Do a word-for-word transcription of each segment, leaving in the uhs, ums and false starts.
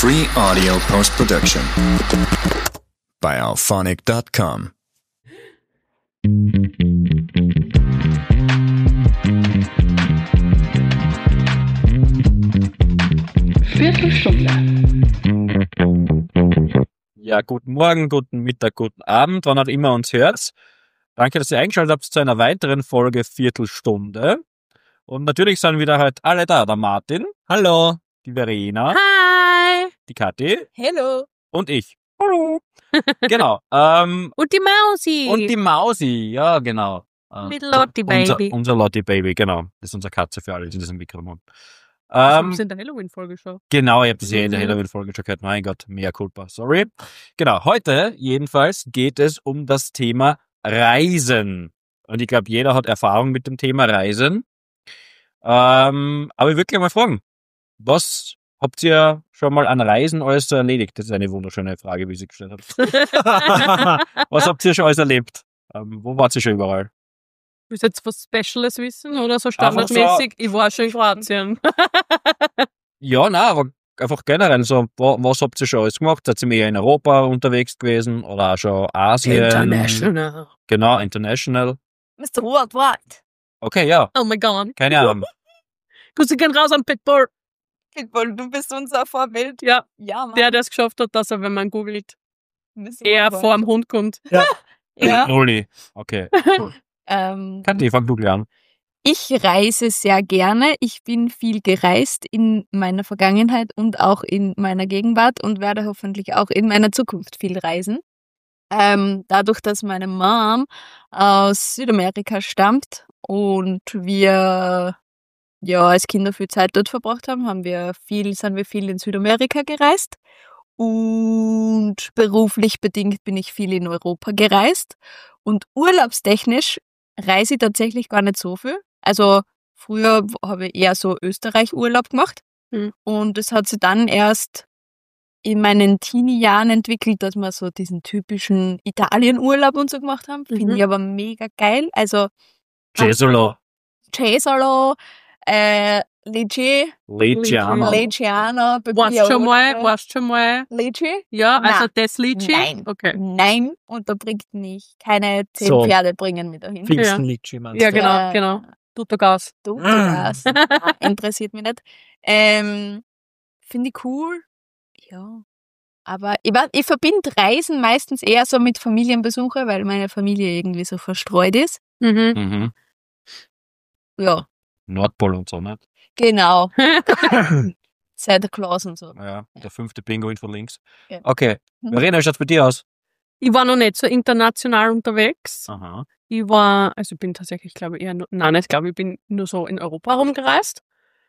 Free audio post-production by alphonic dot com. Viertelstunde. Ja, guten Morgen, guten Mittag, guten Abend, wann auch immer uns hört. Danke, dass ihr eingeschaltet habt zu einer weiteren Folge Viertelstunde. Und natürlich sind wieder halt alle da. Der Martin. Hallo. Die Verena. Hi. Die Kathi. Hello. Und ich. Hallo. Genau. Ähm, Und die Mausi. und die Mausi. Ja, genau. Äh, Little Lottie Baby. Unser, unser Lottie Baby, genau. Das ist unsere Katze für alle, die das im Mikro haben. Das Ähm, haben sie in der Halloween-Folge schon. Genau, ihr habt das ja in der Mhm. Halloween-Folge schon gehört. Mein Gott, mea culpa. Sorry. Genau, heute jedenfalls geht es um das Thema Reisen. Und ich glaube, jeder hat Erfahrung mit dem Thema Reisen. Ähm, aber ich würde gleich mal fragen, was habt ihr schon mal an Reisen alles so erledigt? Das ist eine wunderschöne Frage, wie sie gestellt hat. Was habt ihr schon alles erlebt? Ähm, wo wart ihr schon überall? Willst du jetzt was Speciales wissen oder so standardmäßig? Ich war schon in Kroatien. Ja, nein, aber einfach generell so, wa- was habt ihr schon alles gemacht? Seid ihr mehr in Europa unterwegs gewesen oder auch schon Asien? International. Genau, international. Mister Worldwide. Okay, ja, Oh my God. keine Ahnung. Grüße gehen raus an Pitbull. Pitbull, du bist unser Vorbild. Ja, Ja, Mann. der, der es geschafft hat, dass er, wenn man googelt, Mister eher Worldwide. vor dem Hund kommt. Ja. Nulli. Okay. Ähm, Kathi, fang du gleich an. ich reise sehr gerne. Ich bin viel gereist in meiner Vergangenheit und auch in meiner Gegenwart und werde hoffentlich auch in meiner Zukunft viel reisen. Ähm, dadurch, dass meine Mom aus Südamerika stammt und wir ja als Kinder viel Zeit dort verbracht haben, haben wir viel, sind wir viel in Südamerika gereist. Und beruflich bedingt bin ich viel in Europa gereist. Und urlaubstechnisch reise ich tatsächlich gar nicht so viel. Also früher habe ich eher so Österreich-Urlaub gemacht. Mhm. Und es hat sich dann erst in meinen Teenie-Jahren entwickelt, dass wir so diesen typischen Italien-Urlaub und so gemacht haben. Finde Mhm. ich aber mega geil. Also Jesolo. Cesaro, äh, Lici, Ligiano. Ligiano, Warst schon mal, warst schon mal. Lici? Ja, also Nein. das Litschi? Nein. Okay. Nein, und da bringt mich keine zehn So. Pferde bringen mit dahin. Pfingstenlitschi meinst Ja, du? genau, Äh, genau. Tut Gas. Du, Mm. das interessiert mich nicht. Ähm, Finde ich cool. Ja. Aber ich, wa- ich verbinde Reisen meistens eher so mit Familienbesuche, weil meine Familie irgendwie so verstreut ist. Mhm. Mhm. Ja, Nordpol und so, nicht? genau. Santa Claus und so. Ja, der fünfte Pinguin von links. Ja. Okay. Mhm. Verena, wie schaut's bei dir aus? Ich war noch nicht so international unterwegs. Aha. Ich war, also ich bin tatsächlich, glaube ich, eher nur, nein, ich glaube, ich bin nur so in Europa rumgereist.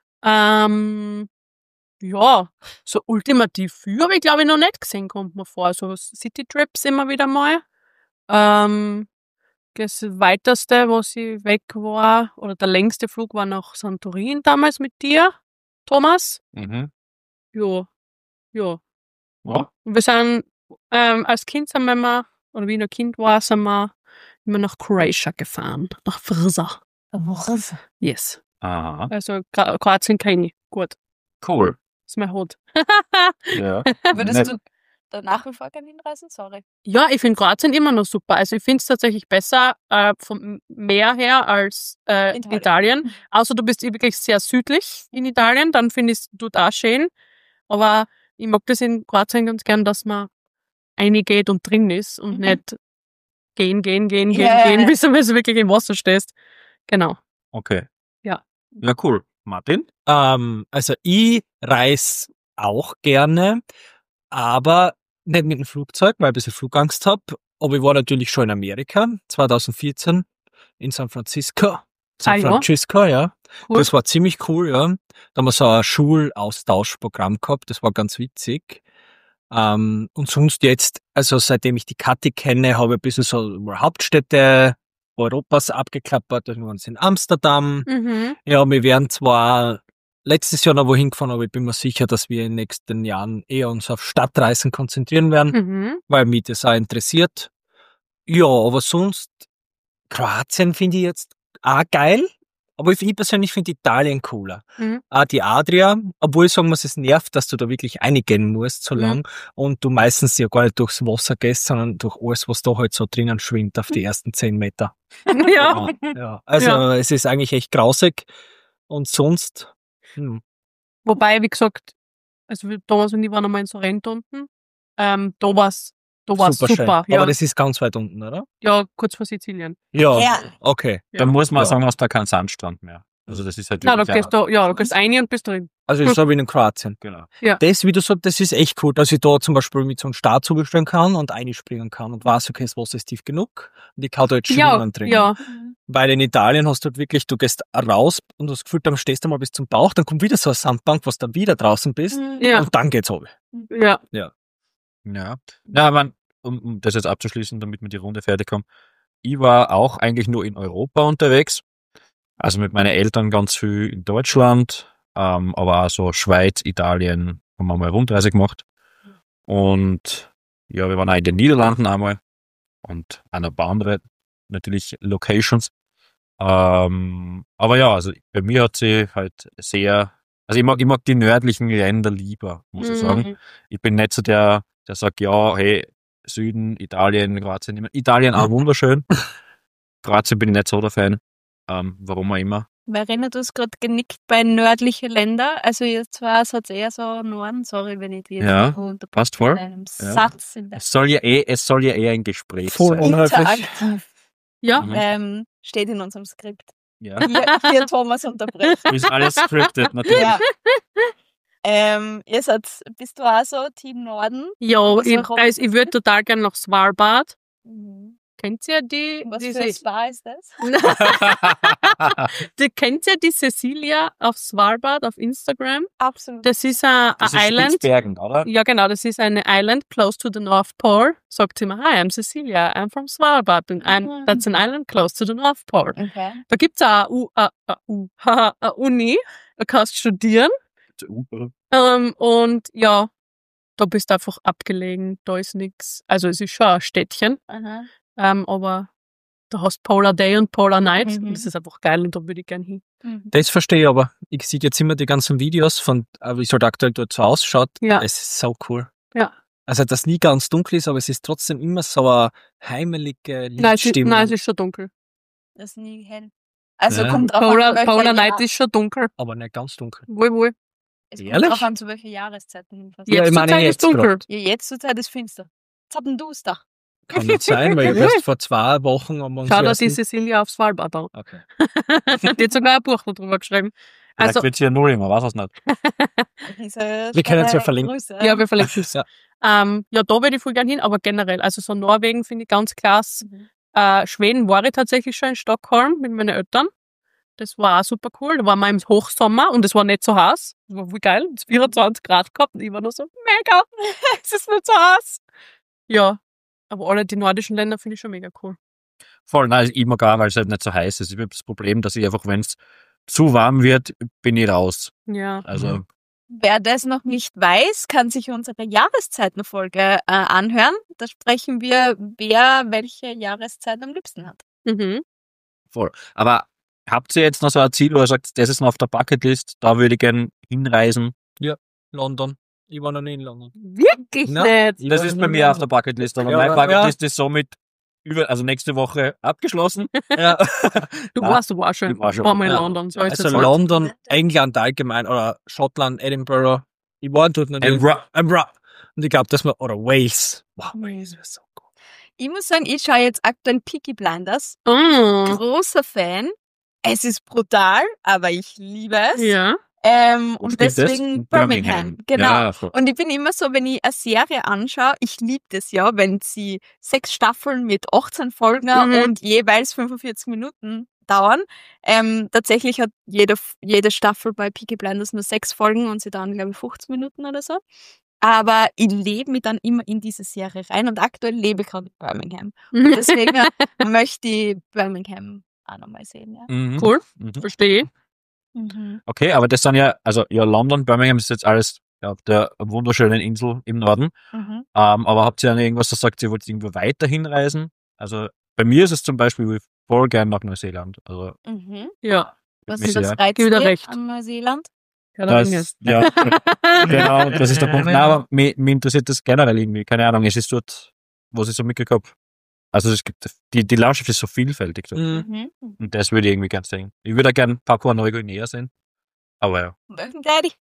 Ähm, ja, so ultimativ viel habe ich, glaube ich, noch nicht gesehen, kommt mir vor. So City-Trips immer wieder mal. Ähm, das weiteste, was ich weg war, oder der längste Flug war nach Santorin damals mit dir, Thomas. Mhm. Ja, ja. Ja. Und wir sind, ähm, als Kind sind wir immer, oder wie ich noch Kind war, sind wir immer nach Croatia gefahren. Nach Vrsa. Yes. Aha. Also Kro- Kroatien kenne ich. Gut. Cool. Ist mein Hut. Ja. Würdest Nett. du da nach wie vor gerne hinreisen? Sorry. Ja, ich finde Kroatien immer noch super. Also ich finde es tatsächlich besser äh, vom Meer her als äh, Italien. Italien. Außer du bist wirklich sehr südlich in Italien, dann finde ich es tut auch schön. Aber ich mag das in Kroatien ganz gern, dass man reingeht und drin ist und Mhm. nicht gehen, gehen, gehen, gehen, Ja. gehen, bis du bis du wirklich im Wasser stehst. Genau. Okay. Ja. Ja, cool. Martin? Ähm, also ich reise auch gerne, aber nicht mit dem Flugzeug, weil ich ein bisschen Flugangst habe. Aber ich war natürlich schon in Amerika, zwanzig vierzehn, in San Francisco. San Ah, ja? Francisco, ja. Cool. Das war ziemlich cool, ja. Da haben wir so ein Schulaustauschprogramm gehabt, das war ganz witzig. Ähm, und sonst jetzt, also seitdem ich die Kathi kenne, habe ich ein bisschen so Hauptstädte Europas abgeklappert. Also wir waren in Amsterdam. Mhm. Ja, wir wären zwar letztes Jahr noch wohin gefahren, aber ich bin mir sicher, dass wir in den nächsten Jahren eher uns auf Stadtreisen konzentrieren werden, Mhm. weil mich das auch interessiert. Ja, aber sonst, Kroatien finde ich jetzt auch geil, Aber ich, ich persönlich finde Italien cooler. Mhm. Auch die Adria, obwohl ich sagen muss, es nervt, dass du da wirklich reingehen musst so Mhm. lang und du meistens ja gar nicht durchs Wasser gehst, sondern durch alles, was da halt so drinnen schwimmt auf die ersten zehn Meter. Ja. Ja, also Ja. es ist eigentlich echt grausig und sonst, hm, Wobei, wie gesagt, also wir- Thomas und ich waren einmal in Sorrento unten. Ähm, da war's, da war's super. schön. Ja. Aber das ist ganz weit unten, oder? ja, kurz vor Sizilien. Ja, Ja. okay. Dann muss man Ja. sagen, hast da keinen Sandstrand mehr. Also das ist halt Na, da wirklich gehst du, ja, du gehst rein und bist drin. Also ist so wie in Kroatien. genau. Das, wie du sagst, das ist echt cool, dass ich da zum Beispiel mit so einem Stab zubestellen kann und einspringen kann und weiß, okay, das Wasser ist tief genug und ich kann da jetzt Ja, schwimmen drin. ja. Weil in Italien hast du halt wirklich, du gehst raus und du hast das Gefühl, dann stehst du mal bis zum Bauch, dann kommt wieder so eine Sandbank, was dann wieder draußen bist Ja, und dann geht's runter. ja. Ja. Na, man, um, um das jetzt abzuschließen, damit wir die Runde fertig haben. Ich war auch eigentlich nur in Europa unterwegs. Also mit meinen Eltern ganz viel in Deutschland, ähm, aber auch so Schweiz, Italien, haben wir mal Rundreise gemacht. Und ja, wir waren auch in den Niederlanden einmal und auch noch ein paar andere natürlich Locations. Ähm, aber ja, also bei mir hat sie halt sehr, also ich mag, ich mag die nördlichen Länder lieber, muss ich sagen. Mhm. Ich bin nicht so der, der sagt, ja, hey, Süden, Italien, Kroatien, immer. Italien auch wunderschön. Kroatien bin ich nicht so der Fan. Ähm, warum auch immer. Verena, du hast gerade genickt bei nördliche Länder. Also ihr zwar seid eher so Norden, sorry, wenn ich dir Ja, jetzt unter passt voll. einem Ja. Satz in der Es soll ja eh, es soll ja eher ein Gespräch Voll sein. unhöflich. Interaktiv Ja, Mhm. ähm, steht in unserem Skript. Ja. Hier, hier Thomas unterbrechen. Ist alles scripted, natürlich. Ja. Ähm, ihr seid, bist du auch so Team Norden? ja Was ich, warum? also ich würde total gerne nach Svalbard. Mhm. Kennt ihr die? Was diese, für ein Spa ist das? die kennt ihr die Cecilia auf Svalbard auf Instagram? Absolut. Das ist ein, Das ein ist Island. Spitzbergen, oder? Ja, genau, das ist eine Island close to the North Pole. Sagt sie immer, hi, I'm Cecilia, I'm from Svalbard. And I'm, Ah. that's an island close to the North Pole. Okay. Da gibt's auch eine, U, äh, äh, U, haha, eine Uni, da kannst du studieren. Ähm, und ja, da bist du einfach abgelegen, da ist nix. Also es ist schon ein Städtchen, Aha. ähm, aber da hast Polar Day und Polar Night Mhm. und das ist einfach geil und da würde ich gern hin. Mhm. Das verstehe ich aber. Ich sehe jetzt immer die ganzen Videos von, äh, wie es halt aktuell dort so ausschaut. Ja. Es ist so cool. Ja. Also, dass nie ganz dunkel ist, aber es ist trotzdem immer so eine heimelige Nein, es ist, Lichtstimmung. nein, es ist schon dunkel. Das ist nie hell. Also Ja. kommt drauf Polar, an, welcher Polar Night Jahr- ist schon dunkel. aber nicht ganz dunkel. Wohl, wohl. Es kommt Ehrlich? drauf an, zu welcher Jahreszeit du hinfährst. Ja, Jetzt ich zur meine Zeit jetzt ist dunkel. grad. Ja, jetzt zur Zeit ist finster. Jetzt hat ein Duster. Kann nicht sein, weil ich erst vor zwei Wochen haben wir uns Schau dir erst die nicht- Cecilia auf Svalbard an. Okay. Die hat sogar ein Buch darüber geschrieben. Vielleicht Also, wird's hier null immer, weiß es nicht. Diese Wir können es ja schnelle verlinken. Grüße. ja, wir verlinken es. Ja. Ähm, ja, da würde ich voll gern hin, aber generell, also so Norwegen finde ich ganz klasse. Mhm. Äh, Schweden war ich tatsächlich schon in Stockholm mit meinen Eltern. Das war auch super cool. Da waren wir im Hochsommer und es war nicht so heiß. Das war voll geil. Es hat vierundzwanzig Grad gehabt und ich war nur so, mega, es ist nicht so heiß. Ja, aber alle die nordischen Länder finde ich schon mega cool. Voll, nein, ich mag auch, weil es halt nicht so heiß ist. Ich habe das Problem, dass ich einfach, wenn es zu warm wird, bin ich raus. Ja. Also, Mhm. Wer das noch nicht weiß, kann sich unsere Jahreszeitenfolge äh, anhören. Da sprechen wir, wer welche Jahreszeit am liebsten hat. Mhm. voll. Aber habt ihr jetzt noch so ein Ziel, wo ihr sagt, das ist noch auf der Bucketlist, da würde ich gerne hinreisen? London. Ich war noch nie in London. Wirklich Na, nicht. ich Das war ist noch bei nie mir in auf der Bucketlist, aber Ja, meine aber- Bucketlist ist somit über, also nächste Woche abgeschlossen. Ja. Du Ja, warst du auch schon. ich war schon. War mal in Ja. London. So ist Also es halt. London, England allgemein oder Schottland, Edinburgh. Ich war dort natürlich. Edinburgh. Edinburgh. Und ich glaube, dass man, oder Wales. Wow, Wales wäre so cool. Ich muss sagen, ich schaue jetzt aktuell Peaky Blinders. Mm. Großer Fan. Es ist brutal, aber ich liebe es. Ja. Ähm, Wo und spielt das? deswegen In Birmingham. Genau. Ja, voll. Und ich bin immer so, wenn ich eine Serie anschaue, ich liebe das ja, wenn sie sechs Staffeln mit achtzehn Folgen Mhm. und jeweils fünfundvierzig Minuten dauern. Ähm, tatsächlich hat jede, jede Staffel bei Peaky Blinders nur sechs Folgen und sie dauern, glaube ich, fünfzig Minuten oder so. Aber ich lebe mich dann immer in diese Serie rein und aktuell lebe ich gerade in Birmingham. Und deswegen möchte ich Birmingham auch nochmal sehen. Ja. Mhm. Cool. Mhm. Verstehe. Mhm. Okay, aber das sind ja, also ja, London, Birmingham ist jetzt alles ja, auf der wunderschönen Insel im Norden. Mhm. Ähm, aber habt ihr dann irgendwas, das sagt, ihr wollt irgendwo weiter hinreisen? Also bei mir ist es zum Beispiel, ich will voll gern nach Neuseeland. Also Mhm. Ja. Was Mich ist das sehr. reizt Gib dir dir recht. an Neuseeland? Ja, da Das, bin ich. ja, genau, das ist der Punkt. Nein, aber mich, mich interessiert das generell irgendwie. Keine Ahnung, es ist dort, was ich so mitgekriegt habe. Also es gibt, die, die Landschaft ist so vielfältig dort. Mhm. Mhm. Und das würde ich irgendwie gerne sehen. Ich würde auch gerne Papua Neuguinea sehen. Aber ja. Welchen Daddy?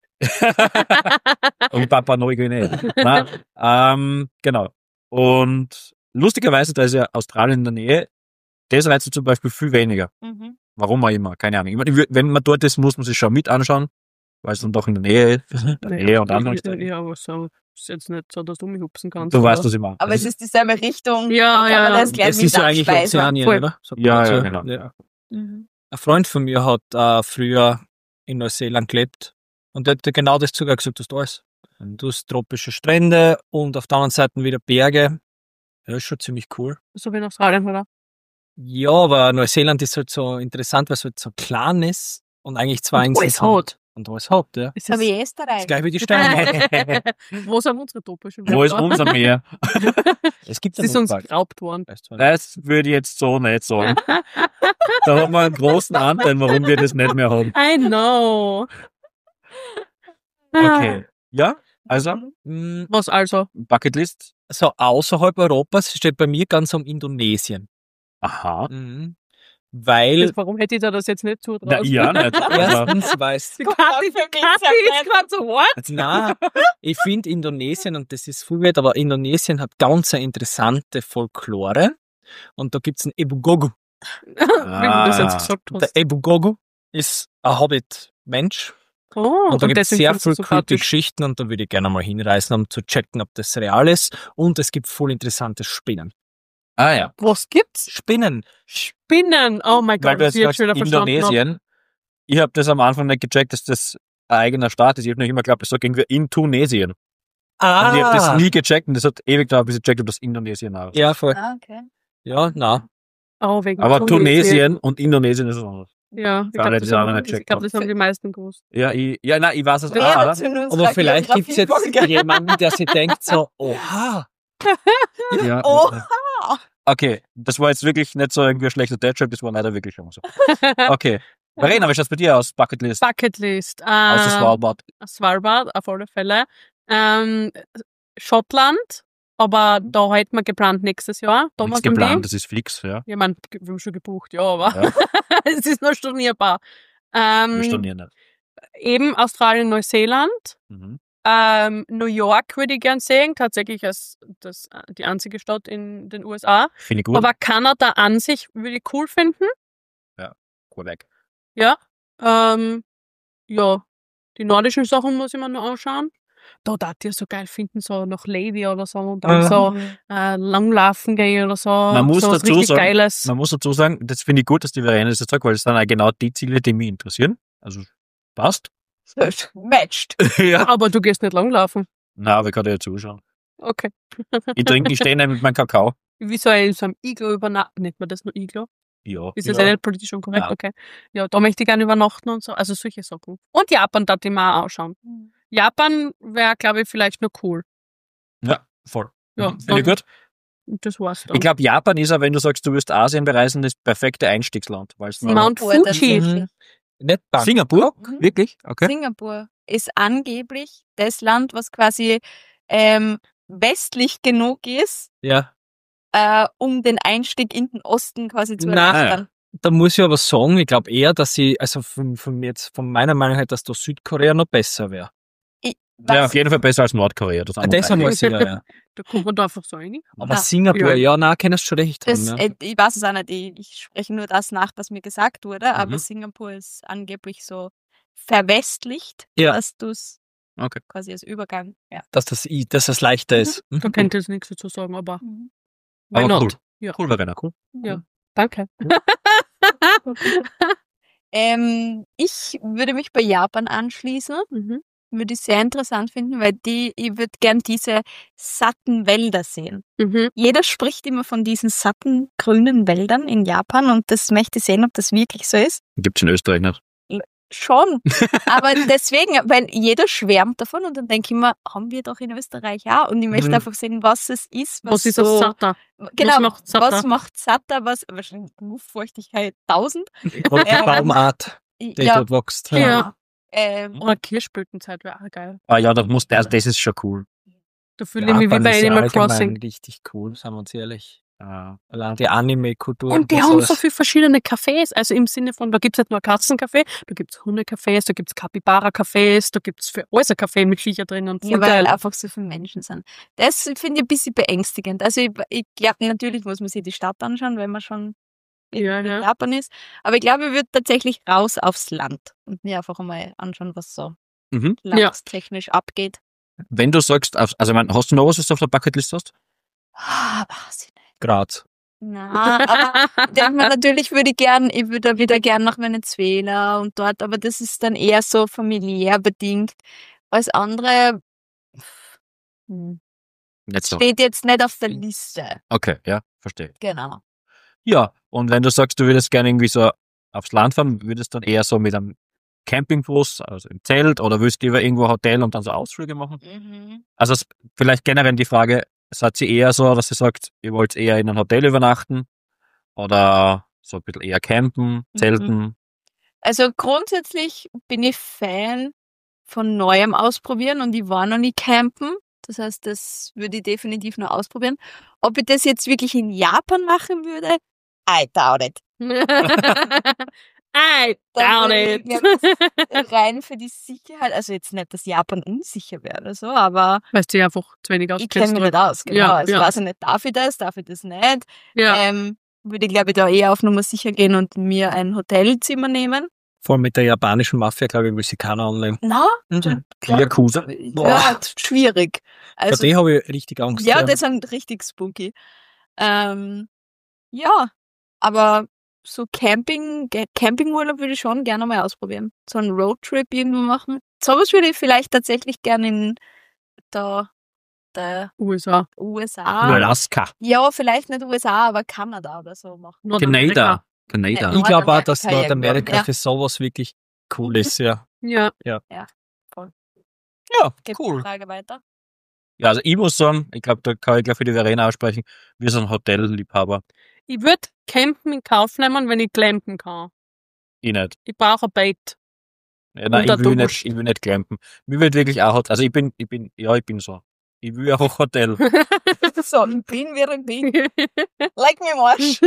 Und Papua Neuguinea. Nein, ähm, genau. Und lustigerweise, da ist ja Australien in der Nähe, das reizt mich zum Beispiel viel weniger. Mhm. Warum auch immer, keine Ahnung. Ich meine, ich würd- wenn man dort ist, muss man sich schon mit anschauen, weil es dann doch in der Nähe ist. In der Nähe und Anführungszeichen. Ja, aber so ist jetzt nicht so, dass du mich hupsen kannst. Du weißt, oder? was ich meine. Aber es ist dieselbe Richtung. Ja, da kann ja, man ja. das gleich Es mit ist ja eigentlich abspeisen. Ozeanien, Voll. oder? Sagt Ja, man ja, so. genau. Ja. Mhm. Ein Freund von mir hat äh, früher in Neuseeland gelebt und der hat dir genau das sogar gesagt, was da ist. Du hast tropische Strände und auf der anderen Seite wieder Berge. Ja, ist schon ziemlich cool. So wie in Australien, oder? Ja, aber Neuseeland ist halt so interessant, weil es halt so klein ist und eigentlich zwei Und Inseln alles sind. hat. Und alles hat, ja. Ist So das, wie Das Österreich. ist gleich wie die Steine. wo sind unsere topischen Wo ist Wörter? unser Meer? Es gibt Es ist uns Notfall. geraubt worden. Weißt du, Das würde ich jetzt so nicht sagen. Da haben wir einen großen Anteil, warum wir das nicht mehr haben. I know. Okay. Ja, also, mm, Was also? Bucketlist. so außerhalb Europas steht bei mir ganz um Indonesien. Aha. Mhm. Weil Jetzt, warum hätte ich da das jetzt nicht zutraut? Na, ja, nicht. Also, erstens weißt Die Kathi, Kathi ist gerade so, what? na, ich finde Indonesien, und das ist viel wert, aber Indonesien hat ganz eine interessante Folklore. Und da gibt's einen Ebugogu. Wie du das jetzt Ah. gesagt Der hast. Ebugogu ist ein Hobbit-Mensch. Oh, Und da gibt es deswegen sehr findest du viele so creepy sympathisch. Geschichten und da würde ich gerne mal hinreisen, um zu checken, ob das real ist. Und es gibt voll interessante Spinnen. Ah ja. Was gibt's? Spinnen! Spinnen. Oh mein Weil Gott, du das jetzt wird sagst, schon wieder verstanden. habe. Indonesien. Ich habe das am Anfang nicht gecheckt, dass das ein eigener Staat ist. Ich habe noch immer geglaubt, das sagt irgendwie in Tunesien. Ah! Und ich habe das nie gecheckt und das hat ewig gedauert, bis ich gecheckt habe, dass Indonesien auch ist. Ja, voll. Ah, okay. Ja, na. Oh, wegen Aber Tunesien und Indonesien ist es anders. Ja, ich Für alle, glaube, die das, es auch haben- nicht ich gecheckt glaub, haben. das haben die meisten gewusst. Ja, ich, ja, nein, ich weiß es Wer auch, hat oder? zu unserer Aber vielleicht gibt's jetzt Geografiefolge- jemanden, der sich denkt so, oha. Ja. Oha! Okay, das war jetzt wirklich nicht so irgendwie ein schlechter Deadtrip, das war leider wirklich schon so. Okay. Verena, wie schaut's bei dir aus? Bucketlist? Bucketlist. Außer Ähm, Svalbard. Svalbard, auf alle Fälle. Ähm, Schottland, aber da hätten wir geplant nächstes Jahr. Nichts Thomas und geplant, ich. das ist fix, ja. Ja, man, wir haben schon gebucht, ja, aber Ja. es ist noch stornierbar. Wir Ähm, stornieren nicht. eben Australien, Neuseeland. Mhm. Ähm, New York würde ich gern sehen, tatsächlich als das, die einzige Stadt in den U S A. Finde ich gut. Aber Kanada an sich würde ich cool finden. Quebec. Ja. Ähm, ja. Die nordischen Sachen muss ich mir noch anschauen. Da darf ich so geil finden, so nach Levi oder so und dann Ja. so äh, langlaufen gehen oder so. Man muss so was dazu richtig sagen, Geiles. Man muss dazu sagen, das finde ich gut, dass die Verena das jetzt sagt, weil das sind auch genau die Ziele, die mich interessieren. Also, passt. Matched. ja. Aber du gehst nicht langlaufen. Na, aber ich kann dir ja zuschauen. Okay. Ich trinke, ich stehe nicht mit meinem Kakao. Wie soll ich in so einem Iglo übernachten? Nennt man das nur Iglo? Ja. Ist das ja. ja nicht politisch unkorrekt? Ja. Okay. Ja, da möchte ich gerne übernachten und so. Also solche Sachen. Und Japan darf ich mir auch anschauen. Japan wäre, glaube ich, vielleicht nur cool. Ja, voll. Ja, Mhm. Finde ich gut. Und das war's dann. Ich glaube, Japan ist ja, wenn du sagst, du willst Asien bereisen, das perfekte Einstiegsland. Weil es noch- Mount Singapur Fuji. tatsächlich. Nicht Bangkok. Singapur? Mhm. Wirklich? Okay. Singapur ist angeblich das Land, was quasi ähm, westlich genug ist, Ja. äh, um den Einstieg in den Osten quasi zu Na, erleichtern. Da muss ich aber sagen, ich glaube eher, dass sie, also von, von jetzt, von meiner Meinung her, dass da Südkorea noch besser wäre. Ja, auf jeden Fall besser als Nordkorea. Das, andere Das einmal sicher, ja. Da kommt man da einfach so rein. Aber Ah, Singapur, ja. ja, na, kennst du schon recht. Das, haben, ja. äh, ich weiß es auch nicht, ich, ich spreche nur das nach, was mir gesagt wurde, aber Mhm. Singapur ist angeblich so verwestlicht, Ja. dass du es Okay. quasi als Übergang, ja. dass das, i- dass das leichter ist. Da Mhm. könnte ich nichts dazu sagen, aber Mhm. why Aber not? cool. Ja. Cool, Verena, cool. Ja. Danke. Ähm, ich würde mich bei Japan anschließen, Mhm. würde ich sehr interessant finden, weil die, ich würde gern diese satten Wälder sehen. Mhm. Jeder spricht immer von diesen satten grünen Wäldern in Japan und das möchte ich sehen, ob das wirklich so ist. Gibt's in Österreich nicht. schon. Aber deswegen, weil jeder schwärmt davon und dann denke ich mir, haben wir doch in Österreich auch. Und ich möchte Mhm. einfach sehen, was es ist. Was, Was ist so, das Satter? Genau, Was macht satter? was macht satter, was, wahrscheinlich Luftfeuchtigkeit tausend. Und die Ähm, Baumart, die ja, dort wächst. genau. Ja. Ähm, Oder Kirschblütenzeit wäre auch geil. Ah ja, das muss, also das ist schon cool. Da fühle ich mich wie Japan bei ist ja Animal allgemein Crossing. richtig cool, sagen wir uns ehrlich. Ah. Allein die Anime-Kultur. Und die das haben alles. so viele verschiedene Cafés, also im Sinne von, da gibt's nicht nur Katzencafé, da gibt's Hundecafés, da gibt's Capybara-Cafés, da gibt's für alles ein Café mit Viecher drin und voll ja, weil geil. einfach so viele Menschen sind. Das finde ich ein bisschen beängstigend. Also ich, ich glaube, natürlich muss man sich die Stadt anschauen, wenn man schon in Ja, ja. Japan ist. Aber ich glaube, ich würde tatsächlich raus aufs Land und mir einfach einmal anschauen, was so Mhm. landstechnisch abgeht. Wenn du sagst, auf- also ich mein, hast du noch was, was du auf der Bucketlist hast? Ah, weiß ich nicht. Graz. Na, aber denke mir, natürlich würde ich gern, ich würde wieder gern nach Venezuela und dort, aber das ist dann eher so familiär bedingt. Alles andere hm, Nicht so. steht jetzt nicht auf der Liste. Okay, ja, verstehe. Genau. Ja, und wenn du sagst, du würdest gerne irgendwie so aufs Land fahren, würdest du dann eher so mit einem Campingbus, also im Zelt, oder würdest du lieber irgendwo ein Hotel und dann so Ausflüge machen? Mhm. Also es- vielleicht generell die Frage, seid ihr eher so, dass ihr sagt, ihr wollt eher in einem Hotel übernachten oder so ein bisschen eher campen, zelten? Also grundsätzlich bin ich Fan von Neuem ausprobieren und ich war noch nie campen. Das heißt, das würde ich definitiv noch ausprobieren. Ob ich das jetzt wirklich in Japan machen würde, I doubt it. I Da doubt würde it. ich, glaub ich, rein für die Sicherheit, also jetzt nicht, dass Japan unsicher wäre oder so, aber Weißt du ja einfach zu wenig ich kenne mich nicht aus. Genau. Ja, also ja. weiß ich nicht, darf ich das, darf ich das nicht? Ja. Ähm, würde ich, glaube ich, da eher auf Nummer sicher gehen und mir ein Hotelzimmer nehmen. Vor allem mit der japanischen Mafia, glaube ich, will sie keiner anlegen. Na, Mhm. Yakuza? ja, schwierig. Vor Also, die habe ich richtig Angst. ja, das sind richtig spooky. Ähm, ja, aber so Camping, Ge- Campingurlaub würde ich schon gerne mal ausprobieren. So einen Roadtrip irgendwo machen. Sowas würde ich vielleicht tatsächlich gerne in der, der U S A. U S A. Alaska. Ja, vielleicht nicht U S A, aber Kanada oder so machen. Kanada. Kanada. Ich glaube auch, dass Nordamerika Nordamerika irgendwo, für sowas wirklich cool ist, ja. Ja. Ja, Gibt cool. die Frage weiter. Ja, also ich muss sagen, ich glaube, da kann ich gleich für die Verena aussprechen, wir sind Hotelliebhaber. Ich würde Campen in Kauf nehmen, wenn ich campen kann. Ich nicht. Ich brauche ein Bait. Ja, nein, Und ich der will Dusch. nicht, ich will nicht campen. Mir wird wirklich auch Hotel, also ich bin, ich bin, ja, ich bin so. Ich will auch Hotel. So, ich bin, wie ich bin. Like mir am Arsch.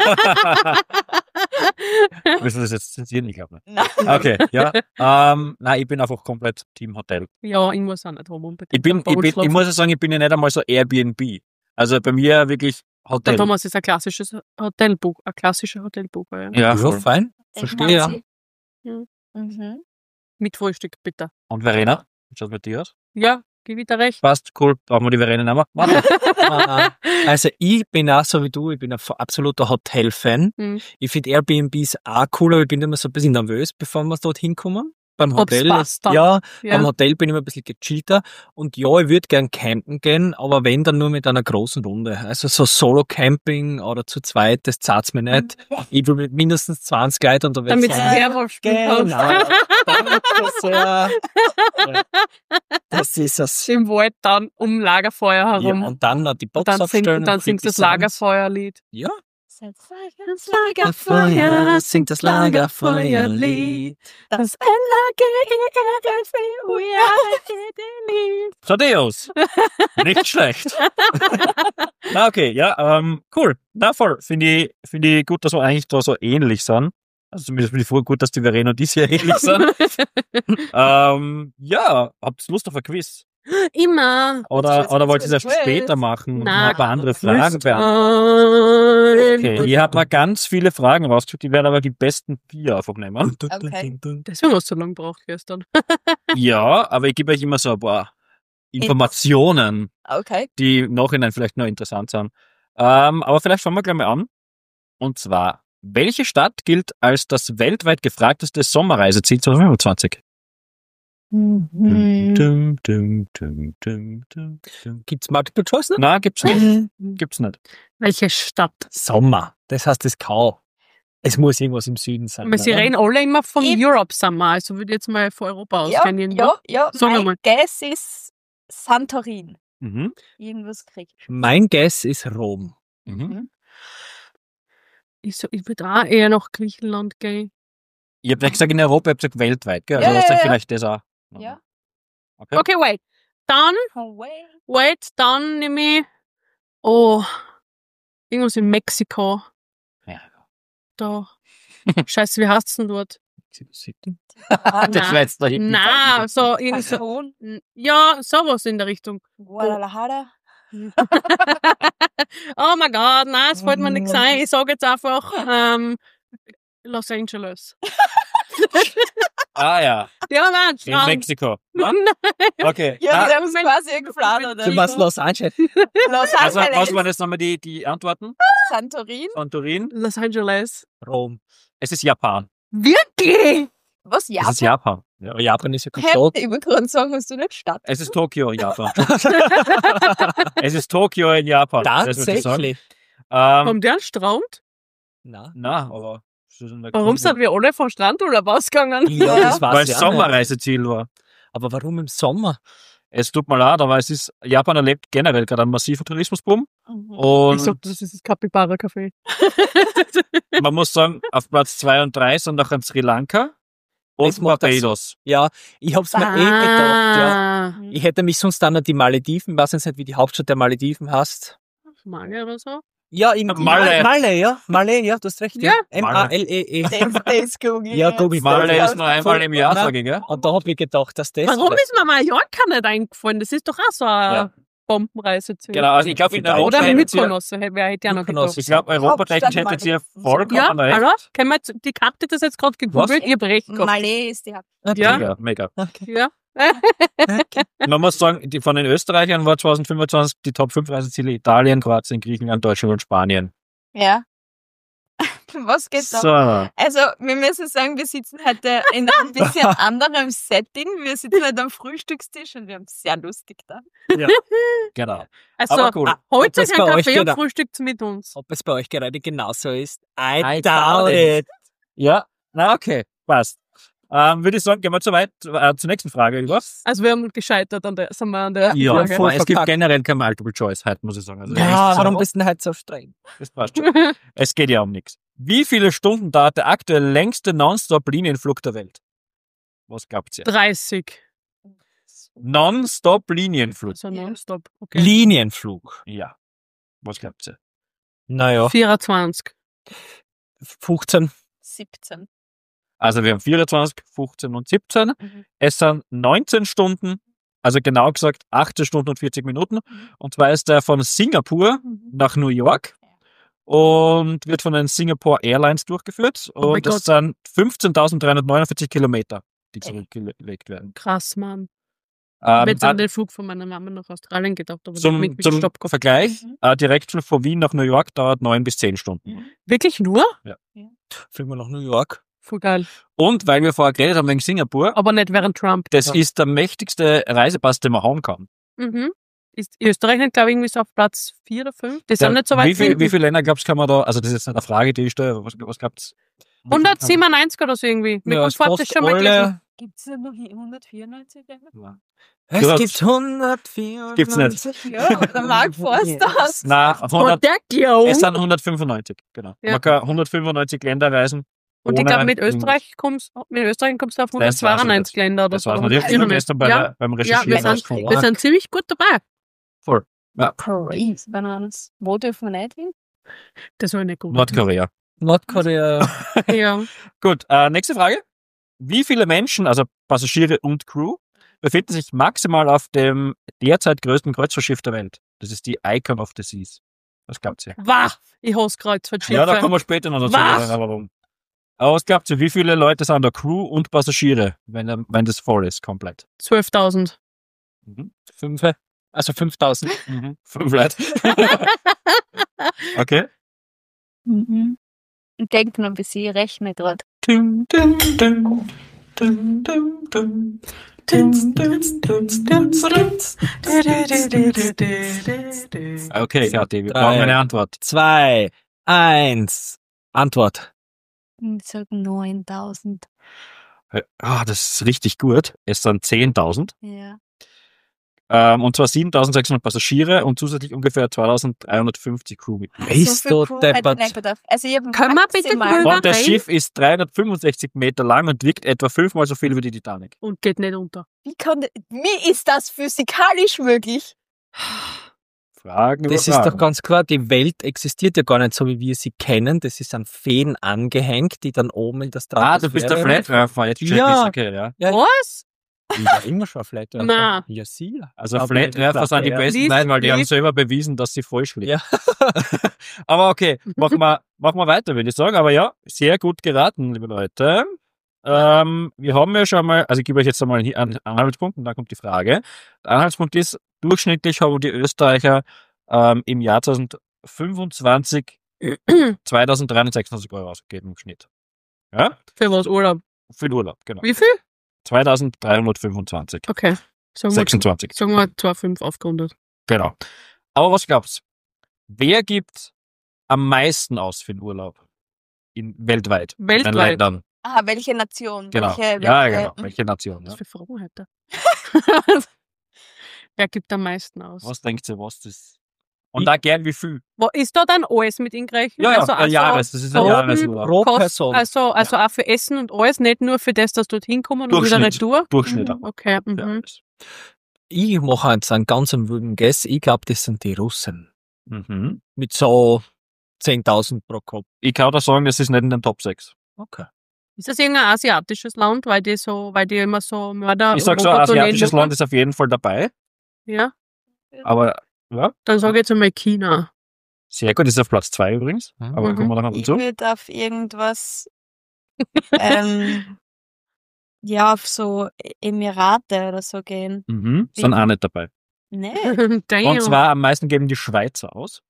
Willst du das jetzt zensieren? Ich glaube nicht. Nein. Okay, ja. Ähm, nein, ich bin einfach komplett Team Hotel. Ja, ich muss auch nicht rum unbedingt. Ich bin, am ich Boden bin, ich schlafen. muss ja sagen, ich bin ja nicht einmal so Airbnb. Also bei mir wirklich Der Hotel. Thomas ist ein klassisches Hotelbuch, ein klassischer Hotelbucher, ja. Ja, Ja, voll. fein. Ich Verstehe, ja. mag Ja. sie. Mhm. Mit Frühstück, bitte. Und Verena? Wie schaut's mit dir aus? Ja, gib wieder recht. Passt, cool. Brauchen wir die Verena nicht mehr? Warte. Ah, also ich bin auch so wie du, ich bin ein absoluter Hotel-Fan. Mhm. Ich finde Airbnbs auch cool, aber ich bin immer so ein bisschen nervös, bevor wir dort hinkommen. Beim Ob's Hotel. passt dann. Ja, Ja. beim Hotel bin ich immer ein bisschen gechillter. Und ja, ich würde gern campen gehen, aber wenn, dann nur mit einer großen Runde. Also so Solo-Camping oder zu zweit, das zahlt's mir nicht. Ich will mit mindestens zwanzig Leuten unterwegs Damit sein. du Werwolf spielen Genau. kannst. Danke sehr. Ja. Das ist es. Im Wald dann um Lagerfeuer Ja, herum. und dann noch die Box dann aufstellen. singt, dann und singst du creepy das Sounds. Lagerfeuerlied. Ja. Das Lagerfeuer singt das Lagerfeuerlied. Das Lagerfeuer. Thaddeus. Nicht schlecht. Na, okay, ja, ähm, cool. Na, voll. Finde ich, finde ich gut, dass wir eigentlich da so ähnlich sind. Also zumindest finde ich voll gut, dass die Verena und die sehr ähnlich sind. ähm, ja, habt ihr Lust auf ein Quiz? Immer. Oder, oder wollt ihr es erst Quiz. später machen und Na, noch ein paar andere Fragen beantworten? Okay, Okay. ich habe mal ganz viele Fragen rausgesucht, die werden aber die besten vier einfach nehmen. Okay. Deswegen hast du so lange gebraucht gestern. Ja, aber ich gebe euch immer so ein paar Informationen, Okay. die im Nachhinein vielleicht noch interessant sind. Ähm, aber vielleicht fangen wir gleich mal an. Und zwar, welche Stadt gilt als das weltweit gefragteste Sommerreiseziel zwanzig fünfundzwanzig? Mhm. Dum, dum, dum, dum, dum, dum. Gibt's Multiple Choice noch? Na, gibt's nicht. Gibt's nicht. Welche Stadt? Sommer. Das heißt das Kau. Es muss irgendwas im Süden sein. Aber sie oder? reden alle immer vom Eben. Europe Summer, also würde ich jetzt mal von Europa Ja, auskennen. ja, ja. Sag mein mal. Guess ist Santorin. Mhm. Irgendwas griechisch. Mein Guess ist Rom. Mhm. Ich, so, ich würde auch eher nach Griechenland gehen. Ich habe nicht gesagt in Europa, ich habe gesagt weltweit, gell? Also Ja, hast du ja, ja. vielleicht das auch. Ja. Okay. Okay, wait. Dann, Hawaii. wait, dann nehme ich, oh, irgendwas in Mexiko. Ja. Da. Scheiße, wie heißt's denn dort? Ah, Das Nein. war jetzt der Hippie- Na, so, irgend so, Cancun. ja, sowas in der Richtung. Guadalajara. Oh mein Gott, nein, es fällt mir nichts ein. Ich sage jetzt einfach ähm, Los Angeles. Ah ja, Ja, Mann, in Strand. Mexiko. Ja? Okay. Ja, Ah, die haben es quasi geflattert. Du machst Los Angeles. Los also, was Angeles. waren jetzt nochmal die, die Antworten? Santorin. Santorin. Los Angeles. Rom. Es ist Japan. Wirklich? Was? Es Japan? ist Japan. Ja, aber Japan ist ja Hä? kaputt. Ich würde gerade sagen, hast du nicht Stadt? Es ist Tokio, Japan. Es ist Tokio in Japan. das würde ich sagen. Tatsächlich. Ähm, Haben die einen Strand? Na. na, aber... es ist in der Warum Kunde. sind wir alle vom Strandurlaub ausgegangen? Ja, Ja. das Weil war's es ja. Sommerreiseziel war. Aber warum im Sommer? Es tut mir leid, aber es ist, Japan erlebt generell gerade einen massiven Tourismusboom. Mhm. Und Ich sag, das ist das Capybara-Café. man muss sagen, auf Platz zwei und drei sind nachher Sri Lanka und Das macht das- Barbados. Ja, ich hab's mir eh gedacht, ja. Ah, Ich hätte mich sonst dann an die Malediven, weiß jetzt nicht, wie die Hauptstadt der Malediven heißt. Mali oder so. Ja, irgendwie. Malle. Malle, ja. Malle, ja, du hast recht. Ja. M A L E E. Das, das google ich Ja, jetzt. google Malle Das ist nur einmal im Jahr, Nein. sage ich, gell? Und da habe ich gedacht, dass das... Warum ist mir Mallorca nicht eingefallen? Das ist doch auch so ein Ja. Bombenreiseziel. Genau, also ich glaube, in Europa Oder hättet ihr, Mykonos, wer hätte ja noch Mykonos. gedacht. ich glaube, europatechnisch Hauptstadt hättet ihr Malediven. vollkommen Ja, recht. hallo? Können wir jetzt, die Karte das jetzt gerade gegoogelt? Ich hab recht gehabt. Malé ist die Hauptstadt. Ja. Mega, mega. Okay. Ja. Man muss sagen, die, von den Österreichern war zwanzig fünfundzwanzig die Top fünf Reiseziele Italien, Kroatien, Griechenland, Deutschland und Spanien. Ja. Was geht da? So, Also, wir müssen sagen, wir sitzen heute in einem bisschen anderem Setting. Wir sitzen heute am Frühstückstisch und wir haben es sehr lustig da. genau. Also, Aber cool. holt Das euch bei einen euch Kaffee und genau. frühstückt mit uns. Ob es bei euch gerade genauso ist? I, I doubt doubt it. Ja, na okay, passt. Ähm, würde ich sagen, gehen wir zu weit, äh, zur nächsten Frage über. Also, wir haben gescheitert an der, sind wir an der Ja, Frage. voll es gibt verkackt. generell kein Multiple Choice heute, muss ich sagen. Also, Ja, das- warum bist du denn heute so streng? Das passt schon. Es geht ja um nichts. Wie viele Stunden dauert der aktuell längste Non-Stop-Linienflug der Welt? Was glaubt ihr? dreißig. Non-Stop-Linienflug. Also nonstop. Okay. Linienflug. Ja. Was glaubt ihr? Naja, vierundzwanzig. fünfzehn. siebzehn. Also wir haben vierundzwanzig, fünfzehn und siebzehn. Mhm. Es sind neunzehn Stunden, also genau gesagt achtzehn Stunden und vierzig Minuten. Mhm. Und zwar ist der von Singapur nach New York und wird von den Singapore Airlines durchgeführt. Oh mein Und das Gott. sind fünfzehntausenddreihundertneunundvierzig Kilometer, die zurückgelegt werden. Krass, Mann. Ich hab Ähm, jetzt an den Flug von meiner Mama nach Australien gedacht, aber zum mit, mit zum Stopp gehabt. Vergleich, Mhm. äh, Direktflug von Wien nach New York dauert neun bis zehn Stunden. Wirklich nur? Fliegen wir nach New York. Voll geil. Und weil wir vorher geredet haben wegen Singapur, Aber nicht während Trump. das Ja. ist der mächtigste Reisepass, den man haben kann. Mhm. Ist Österreich nicht, glaube ich, irgendwie so auf Platz vier oder fünf? Die sind Der- nicht so weit wie, viel, hinten. wie viele Länder glaubst kann man da, also das ist jetzt nicht eine Frage, die ich stelle, aber was, was glaubt's? hundertsiebenundneunzig oder so irgendwie. Mir Ja, kommt es vor, das kostet schon mal gelesen. alle... Gibt es noch hundertvierundneunzig Länder? Es Du hast- gibt hundertvierundneunzig. Gibt's nicht. Ja, der Mark Forster hat Na, Oh, hundert, der Gio. es sind hundertfünfundneunzig, genau. Ja. Man kann hundertfünfundneunzig Länder reisen. Und ich ohne glaube, mit irgendwas. Österreich kommst mit Österreich kommst du auf Das war's hundertzweiundneunzig nicht. Länder oder Das so. war's natürlich hundertvierundneunzig. gestern bei ja, der, beim ja, Recherchieren wir, sind, rausgefunden. wir sind ziemlich gut dabei. Voll. Ja. Crazy Bananas. Wo dürfen wir nicht hin? Das soll nicht gut. Nordkorea. Nordkorea. Ja. Gut, äh, nächste Frage. Wie viele Menschen, also Passagiere und Crew, befinden sich maximal auf dem derzeit größten Kreuzfahrtschiff der Welt? Das ist die Icon of the Seas. Was glaubt ihr? Wah! Ich hasse Kreuzfahrtschiffe. Ja, da kommen wir später noch dazu. Was? Aber warum? Aber was glaubt ihr, wie viele Leute sind da Crew und Passagiere, wenn, er- wenn das voll ist, komplett? zwölftausend. Mhm. Fünf. Also fünftausend. Mhm. Fünf Leute. Okay. Mhm. Denkt noch ein bisschen, ich rechne gerade. Dum, dum, dum. Dum, dum, dum. Dum, dum, dum, dum, dum. Okay, Kathi, wir Drei. brauchen eine Antwort. Zwei. Eins. Antwort. Ich sag neuntausend. Ah, das ist richtig gut. Es sind zehntausend. Ja. Ähm, und zwar siebentausendsechshundert Passagiere und zusätzlich ungefähr zweitausenddreihundertfünfzig Crewmitglieder. Bist so viel du Crew hätte ich deppert. nicht gedacht. Also ich hab Können wir bitte maximal- drüber- Und das Nein. Schiff ist dreihundertfünfundsechzig Meter lang und wiegt etwa fünfmal so viel wie die Titanic. Und geht nicht unter. Wie, kann, de- wie ist das physikalisch möglich? Fragen über Das ist Fragen. doch ganz klar, die Welt existiert ja gar nicht so, wie wir sie kennen. Das ist an Fäden angehängt, die dann oben in das Ah, du bist der Flat-Earther. Jetzt check Ja. ich's, okay, ja. Ja. Was? Ich war immer schon Flat Earther. Na. Ja, sie. Also Aber Flat-Earther sind die ja. besten, Lies- nein, weil die haben lies- selber bewiesen, dass sie falsch liegen. Ja. Aber okay, machen wir, machen wir weiter, würde ich sagen. Aber ja, sehr gut geraten, liebe Leute. Ähm, wir haben ja schon mal, also ich gebe euch jetzt einmal einen Anhaltspunkt und dann kommt die Frage. Der Anhaltspunkt ist, durchschnittlich haben die Österreicher ähm, im Jahr zweitausendfünfundzwanzig zweitausenddreihundertsechsundzwanzig Euro ausgegeben im Schnitt. Ja? Für was Urlaub? Für den Urlaub, genau. Wie viel? zweitausenddreihundertfünfundzwanzig. Okay. Sagen wir, sechsundzwanzig. sagen wir zwei Komma fünf aufgerundet. Genau. Aber was glaubst du? Wer gibt am meisten aus für den Urlaub? In, weltweit. In den Weltweit? Ländern. Ah, welche Nation? Genau. Welche, ja, welche, genau. Welche Nation? Was Ja. für Fragen heute? Wer gibt am meisten aus? Was denkt ihr, was das? Und da gern wie viel? Wo, ist da dann alles mit ingerechnet? Ja, ja, also, ein also Jahres. Das ist ein Boden, Jahresurlaub. Pro Kost, Person. also, also auch für Essen und alles, nicht nur für das, dass du dorthin kommen und wieder Durchschnitt. retour? Durchschnitt. Mhm, okay. Mhm. Jahres. Ich mache jetzt einen ganz wilden Guess. Ich glaube, das sind die Russen. Mhm. Mit so zehntausend pro Kopf. Ich kann da sagen, das ist nicht in den Top sechs. Okay. Ist das irgendein asiatisches Land, weil die so, weil die immer so Mörder Ich sag so, ein asiatisches Land ist auf jeden Fall dabei. Ja, Aber ja, dann sage ich jetzt einmal China. sehr gut. Das ist auf Platz zwei übrigens. Aber Mhm. kommen wir nachher Ich dazu. würde auf irgendwas, ähm, ja, auf so Emirate oder so gehen. Mhm. Sind auch nicht dabei. Nee. Damn. Und zwar am meisten geben die Schweizer aus.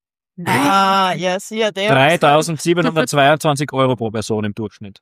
Ah, ja, sicher, der. dreitausendsiebenhundertzweiundzwanzig Euro pro Person im Durchschnitt.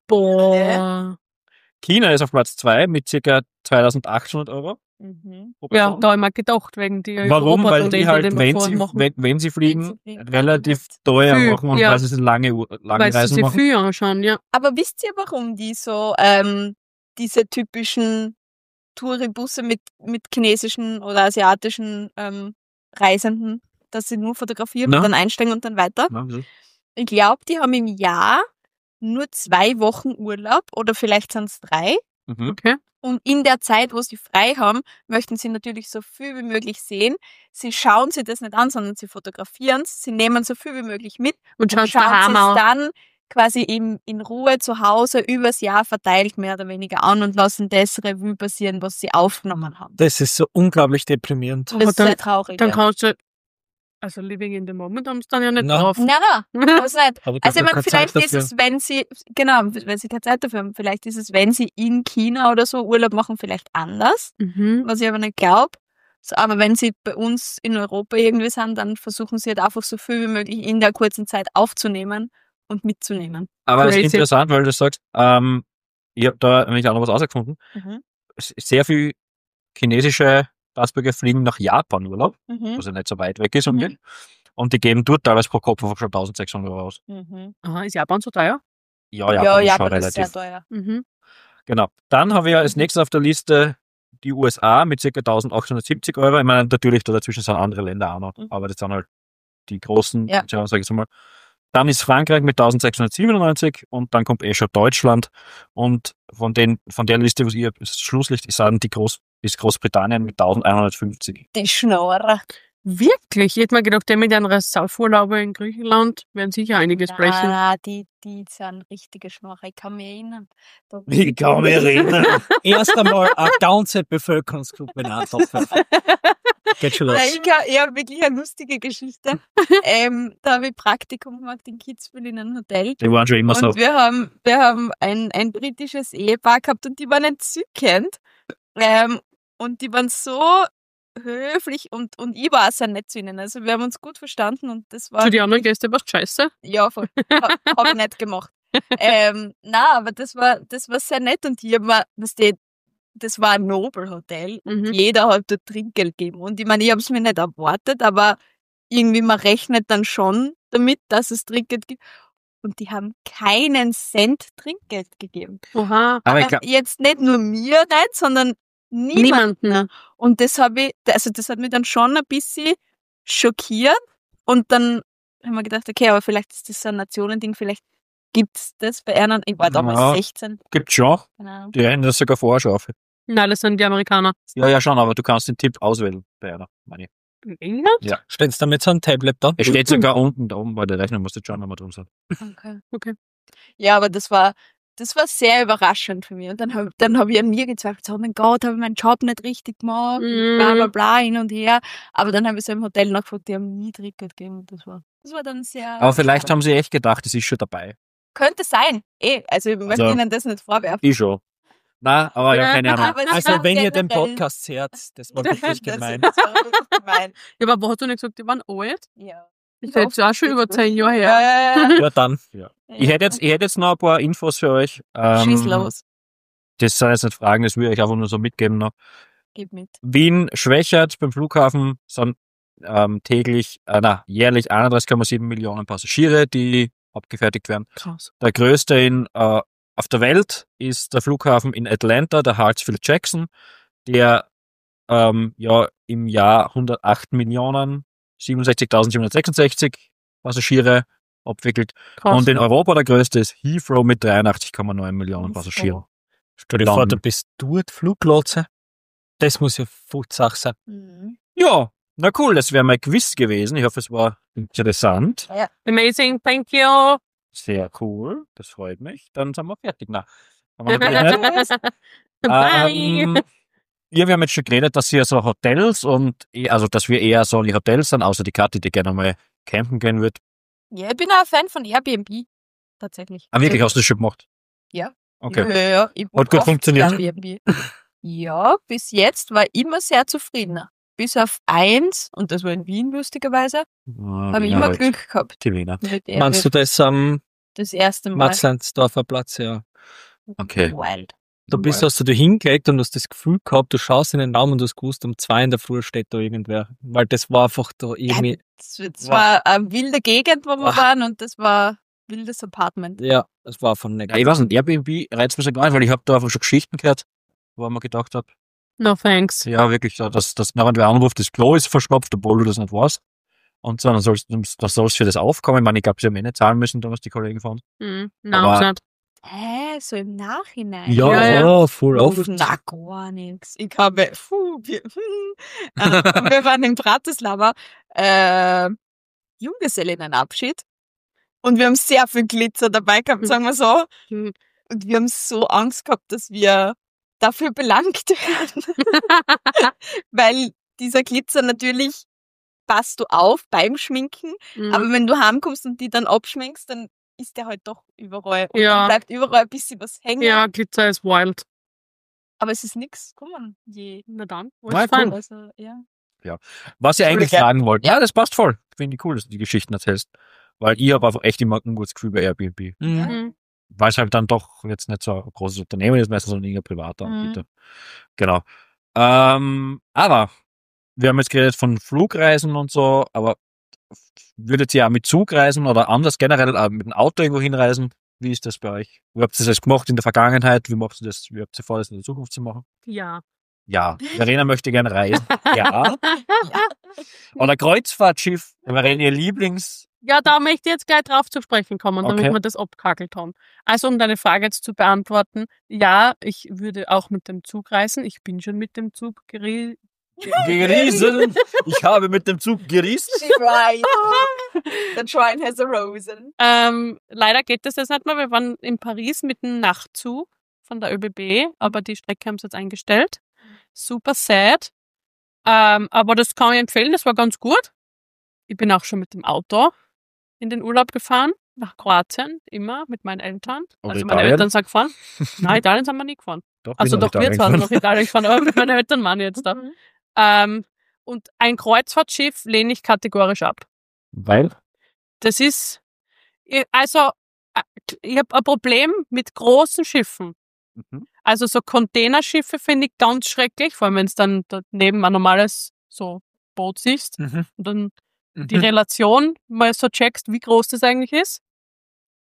Boah. China ist auf Platz zwei mit ca. zweitausendachthundert Euro Mhm. pro Ja, Person. da habe ich mir gedacht, wegen die Warum? Roboter, Weil die die halt, den wenn davor sie, machen, wenn, wenn sie fliegen, Wenn sie fliegen. relativ teuer Viel, machen und ja. weil sie so lange, Ur- lange weil sie Reisen sich machen. viel anschauen, ja. Aber wisst ihr, warum die so ähm, diese typischen Touribusse mit, mit chinesischen oder asiatischen ähm, Reisenden, dass sie nur fotografieren Na? und dann einsteigen und dann weiter? Ja, wieso? Ich glaube, die haben im Jahr nur zwei Wochen Urlaub oder vielleicht sind es drei. Mhm. Okay. Und in der Zeit, wo sie frei haben, möchten sie natürlich so viel wie möglich sehen. Sie schauen sich das nicht an, sondern sie fotografieren es. Sie nehmen so viel wie möglich mit Und und schaut schauen daheim sie es an. dann quasi in, in Ruhe zu Hause übers Jahr verteilt mehr oder weniger an und lassen das Revue passieren, was sie aufgenommen haben. Das ist so unglaublich deprimierend. Das ist dann- sehr traurig. Dann ja. kannst du, also living in the moment haben sie dann ja nicht Na. drauf. Nein, nein, das nicht. Aber Also ich dafür meine, keine Zeit vielleicht ist dafür. es, wenn sie, genau, wenn sie keine Zeit dafür haben, vielleicht ist es, wenn sie in China oder so Urlaub machen, vielleicht anders, Mhm. was ich aber nicht glaube. So, aber wenn sie bei uns in Europa irgendwie sind, dann versuchen sie halt einfach so viel wie möglich in der kurzen Zeit aufzunehmen und mitzunehmen. Aber es ist Crazy. interessant, weil du sagst, ähm, ich habe da nämlich auch noch was rausgefunden. Mhm. S- Sehr viel chinesische Staatsbürger fliegen nach Japan Urlaub, Mhm. was ja nicht so weit weg ist. Mhm. Mhm. Und die geben dort teilweise pro Kopf einfach schon eintausendsechshundert Euro aus. Mhm. Aha, ist Japan so teuer? Ja, Ja, Japan ist ja, schon aber das ist sehr relativ. teuer. Mhm. Genau. Dann habe ich ja als nächstes auf der Liste die U S A mit ca. eintausendachthundertsiebzig Euro. Ich meine, natürlich, da dazwischen sind andere Länder auch noch, Mhm. aber das sind halt die großen, Ja. ja. sag ich jetzt mal. Dann ist Frankreich mit eintausendsechshundertsiebenundneunzig und dann kommt eh schon Deutschland. Und von den, von der Liste, was ihr das Schlusslicht ist, sind die Groß, ist Großbritannien mit eintausendeinhundertfünfzig. Die Schnorrer. Wirklich? Ich hätte mir gedacht, die mit einer Saufurlaube in Griechenland werden sicher einiges brechen. Na, die, die sind richtige Schnorrer. Ich kann mich erinnern. Da- Ich kann mich erinnern. Erst einmal eine ganze Bevölkerungsgruppe in einen Topf. Geht schon los. Nein, ich habe ja wirklich eine lustige Geschichte. ähm, da habe ich Praktikum gemacht in Kitzbühel in einem Hotel. Die waren schon immer so. Und wir haben, wir haben ein, ein britisches Ehepaar gehabt und die waren entzückend. Ähm, und die waren so höflich und, und ich war auch sehr nett zu ihnen. Also wir haben uns gut verstanden und das war... Zu die anderen Gäste war scheiße. Ja, voll. Ha, habe ich nicht gemacht. ähm, na, aber das war, das war sehr nett und ich hab mir, weißt du, das war ein Nobelhotel und Mhm. jeder hat dort Trinkgeld gegeben. Und ich meine, ich habe es mir nicht erwartet, aber irgendwie man rechnet dann schon damit, dass es Trinkgeld gibt. und die haben keinen Cent Trinkgeld gegeben. Oha. Aber ich Äh, glaub, Jetzt nicht nur mir nicht, sondern niemand. Niemanden. Und das habe ich, also das hat mich dann schon ein bisschen schockiert. Und dann haben wir gedacht, okay, aber vielleicht ist das so ein Nationending, vielleicht gibt's das bei einer. Ich war damals Ja. sechzehn. gibt's schon. Keine Ahnung. Die rennen das sogar vorher schon auf. Nein, das sind die Amerikaner. Ja, ja, schon, aber du kannst den Tipp auswählen bei einer, meine ich. In England? Ja. Steht's da mit so einem Tablet da? Es steht sogar unten da oben bei der Rechnung, musst du schauen, wenn wir drum sind. Okay. Okay. Ja, aber das war, das war sehr überraschend für mich. Und dann habe dann hab ich an mir gezweifelt, so, oh mein Gott, habe ich meinen Job nicht richtig gemacht, Mhm. bla bla bla, hin und her. Aber dann habe ich so im Hotel nachgefragt, die haben nie Trinkgeld gegeben. Und das war, das war dann sehr... Aber vielleicht haben sie echt gedacht, es ist schon dabei. Könnte sein. Eh, also ich möchte Also- ihnen das nicht vorwerfen. Ich schon. Nein, aber ja, keine Ahnung. Aber es Also war wenn ihr den generell- Podcast hört, das war wirklich Das- gemein. Das war wirklich gemein. Ja, aber hast du nicht gesagt, die waren alt? Ja. Ich hätte jetzt auch schon über zehn Jahre her. Ja, ja, ja. Ja, dann. Ja. Ich hätte jetzt, ich hätte jetzt noch ein paar Infos für euch. Schieß Ähm, los. Das sind jetzt nicht Fragen, das will ich euch einfach nur so mitgeben noch. Gib mit. Wien Schwächert beim Flughafen sind ähm, täglich, äh, na, jährlich einunddreißig Komma sieben Millionen Passagiere, die abgefertigt werden. Krass. Der größte in, äh, auf der Welt ist der Flughafen in Atlanta, der Hartsfield-Jackson, der ähm, ja im Jahr hundertacht Millionen siebenundsechzigtausendsiebenhundertsechsundsechzig Passagiere abwickelt. Krass. Und in Europa der größte ist Heathrow mit dreiundachtzig Komma neun Millionen Passagieren. Stell dir Lang. vor, du bist dort Fluglotse. Das muss ja Futzach sein. Mhm. Ja, na cool, das wäre mein Quiz gewesen. Ich hoffe, es war interessant. Amazing, thank you. Sehr cool, das freut mich. Dann sind wir fertig. Na, haben wir noch geredet? Bye. Ähm, ja, wir haben jetzt schon geredet, dass hier so Hotels und, eh- also dass wir eher so die Hotels sind, außer die Kathi, die gerne mal campen gehen wird. Ja, ich bin auch ein Fan von Airbnb. Tatsächlich. Ah, wirklich, hast du das schon gemacht? Ja. Okay. Ja, ja, ja. Ich Hat gut buche oft funktioniert. Airbnb. Ja, bis jetzt war ich immer sehr zufrieden. Bis auf eins, und das war in Wien lustigerweise, Ah, habe ich Wiener immer halt. Glück gehabt. Die Wiener. Mit Meinst du Airbnb. das am Das erste Mal. Matzleinsdorfer Platz, ja. Okay. Wild. Da bist, hast du dich hingelegt und hast das Gefühl gehabt, du schaust in den Raum und du hast gewusst, um zwei in der Früh steht da irgendwer. Weil das war einfach da irgendwie, Das, das war eine wilde Gegend, wo wir Wow. waren, und das war ein wildes Apartment. ja, das war von nett. Ja, ich weiß nicht, Airbnb reizt mich so gar nicht, weil ich habe da einfach schon Geschichten gehört, wo ich mir gedacht habe, No thanks. ja wirklich, so, dass, dass nachher wer anruft, das Klo ist verstopft, obwohl du das nicht weißt. Und so, dann sollst du das sollst für das aufkommen. Ich meine, ich glaube, sie haben eh nicht zahlen müssen, damals die Kollegen von uns. Mhm. Nein, Aber- hab's nicht. Hä, so im Nachhinein? Ja, Ja, ja, ja. voll Uff, oft. na, gar nichts. Ich habe, puh, wir, hm, äh, wir waren in Bratislava, äh, Junggesellinnenabschied, und wir haben sehr viel Glitzer dabei gehabt, sagen wir so. Mhm. Und wir haben so Angst gehabt, dass wir dafür belangt werden. Weil dieser Glitzer natürlich passt du auf beim Schminken, Mhm. aber wenn du heimkommst und die dann abschminkst, dann ist der halt doch überall. Und Ja. dann bleibt überall ein bisschen was hängen. Ja, Glitzer ist wild. Aber es ist nichts gekommen. Je. Na dann, Nein, alles fein. Also, ja. Was ich eigentlich Entschuldige. sagen wollte. Ja, das passt voll. Finde ich cool, dass du die Geschichten erzählst. Weil ich habe einfach echt immer ein gutes Gefühl bei Airbnb. Mhm. Mhm. Weil es halt dann doch jetzt nicht so ein großes Unternehmen ist, meistens so ein irgendein privater Mhm. Anbieter. Genau. Ähm, aber wir haben jetzt geredet von Flugreisen und so, aber würdet ihr auch mit Zug reisen oder anders generell auch mit dem Auto irgendwo hinreisen? Wie ist das bei euch? Wie habt ihr das gemacht in der Vergangenheit? Wie macht ihr das? Wie habt ihr vor, das in der Zukunft zu machen? Ja. Ja. Verena möchte gerne reisen. Ja. Oder Kreuzfahrtschiff. Verena, ihr Lieblings... Ja, da möchte ich jetzt gleich drauf zu sprechen kommen, damit Okay. wir das abgehackelt haben. Also, um deine Frage jetzt zu beantworten, ja, ich würde auch mit dem Zug reisen. Ich bin schon mit dem Zug gere Geriesen. Ich habe mit dem Zug geriesen. She tried. The train has arisen. Ähm, leider geht das jetzt nicht mehr. Wir waren in Paris mit dem Nachtzug von der ÖBB, aber die Strecke haben sie jetzt eingestellt. Super sad. Ähm, aber das kann ich empfehlen, das war ganz gut. Ich bin auch schon mit dem Auto in den Urlaub gefahren, nach Kroatien, immer mit meinen Eltern. Oder Also meine Italien? Eltern sind gefahren. Nein, Italien sind wir nie gefahren. Doch, bin Also nach doch, wir Italien zwar gefahren. nach Italien gefahren, aber mit meinen Eltern waren jetzt da. Mhm. Ähm, und ein Kreuzfahrtschiff lehne ich kategorisch ab. Weil? Das ist, ich- also, äh, ich habe ein Problem mit großen Schiffen. Mhm. Also so Containerschiffe finde ich ganz schrecklich, vor allem wenn es dann daneben ein normales so Boot siehst Mhm. und dann Mhm. die Relation mal so checkst, wie groß das eigentlich ist.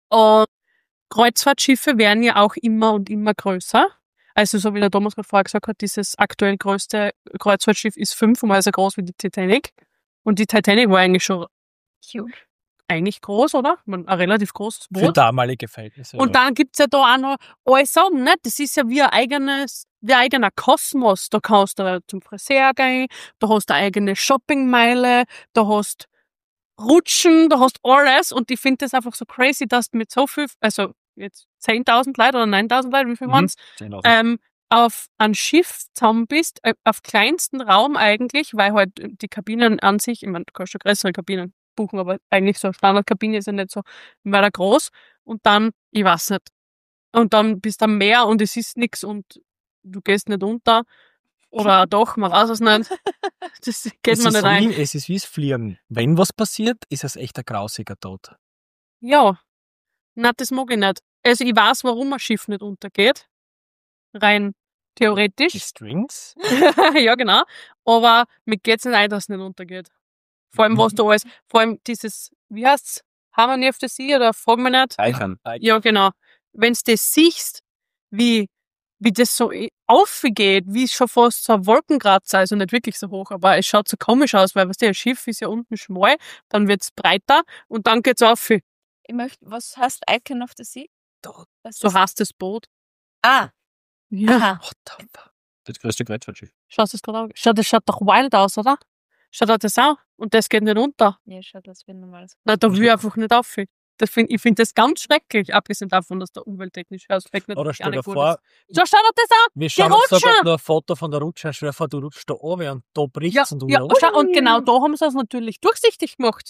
Und Kreuzfahrtschiffe werden ja auch immer und immer größer. Also so wie der Thomas gerade vorher gesagt hat, dieses aktuell größte Kreuzfahrtschiff ist fünfmal so groß wie die Titanic. Und die Titanic war eigentlich schon Huge. eigentlich groß, oder? Man, ein relativ großes Für Boot. damalige Verhältnisse. Und dann gibt's ja da auch noch alles an, ne? Das ist ja wie ein eigenes, wie ein eigener Kosmos. Da kannst du zum Friseur gehen, da hast du eine eigene Shoppingmeile, da hast Rutschen, da hast alles. Und ich finde das einfach so crazy, dass du mit so viel, also jetzt zehntausend Leute oder neuntausend Leute, wie viel Mhm. waren's? zehntausend. ähm, auf ein Schiff zusammen bist, äh, auf kleinsten Raum eigentlich, weil halt die Kabinen an sich, ich meine, du kannst schon größere Kabinen buchen, aber eigentlich so eine Standardkabine ist ja nicht so weiter groß. Und dann, ich weiß nicht, und dann bist du am Meer und es ist nix und du gehst nicht unter. Oder doch, man weiß es nicht. Das geht es mir ist nicht ein. wie, es ist wie das Fliegen. Wenn was passiert, ist es echt ein grausiger Tod. Ja, na, das mag ich nicht. Also ich weiß, warum ein Schiff nicht untergeht. Rein Die theoretisch. Strings? Ja, genau. Aber mir geht's nicht ein, dass es nicht untergeht. Vor allem, was da alles, vor allem dieses, wie heißt's? Harmony of the Sea oder frag mich nicht. Eichern. Ja, genau. Wenn's das siehst, wie, wie das so i- aufgeht, wie es schon fast so ein Wolkenkratzer, also nicht wirklich so hoch, aber es schaut so komisch aus, weil, weißt du, das Schiff ist ja unten schmal, dann wird's breiter und dann geht's auf. Ich möchte, was heißt Icon of the Sea? Was So ist- heißt das Boot. Ah, Ja. aha. What the fuck? Das größte Kreuzfahrtschiff. Schaut das gerade an? Schaut, das schaut doch wild aus, oder? Schaut auch das auch? Und das geht nicht unter. Ja, schaut das wie normal. Na, da will ich einfach nicht auf. Das find, ich finde das ganz schrecklich, abgesehen davon, dass der umwelttechnische Aspekt Oder natürlich stell auch dir nicht gut vor, ist. So, schau dir das an! wir schauen uns Rutsche! sogar noch ein Foto von der Rutsche an. Stell dir vor, du rutschst da runter und da bricht's Ja, und du ja, wieder schau, und genau da haben sie es natürlich durchsichtig gemacht.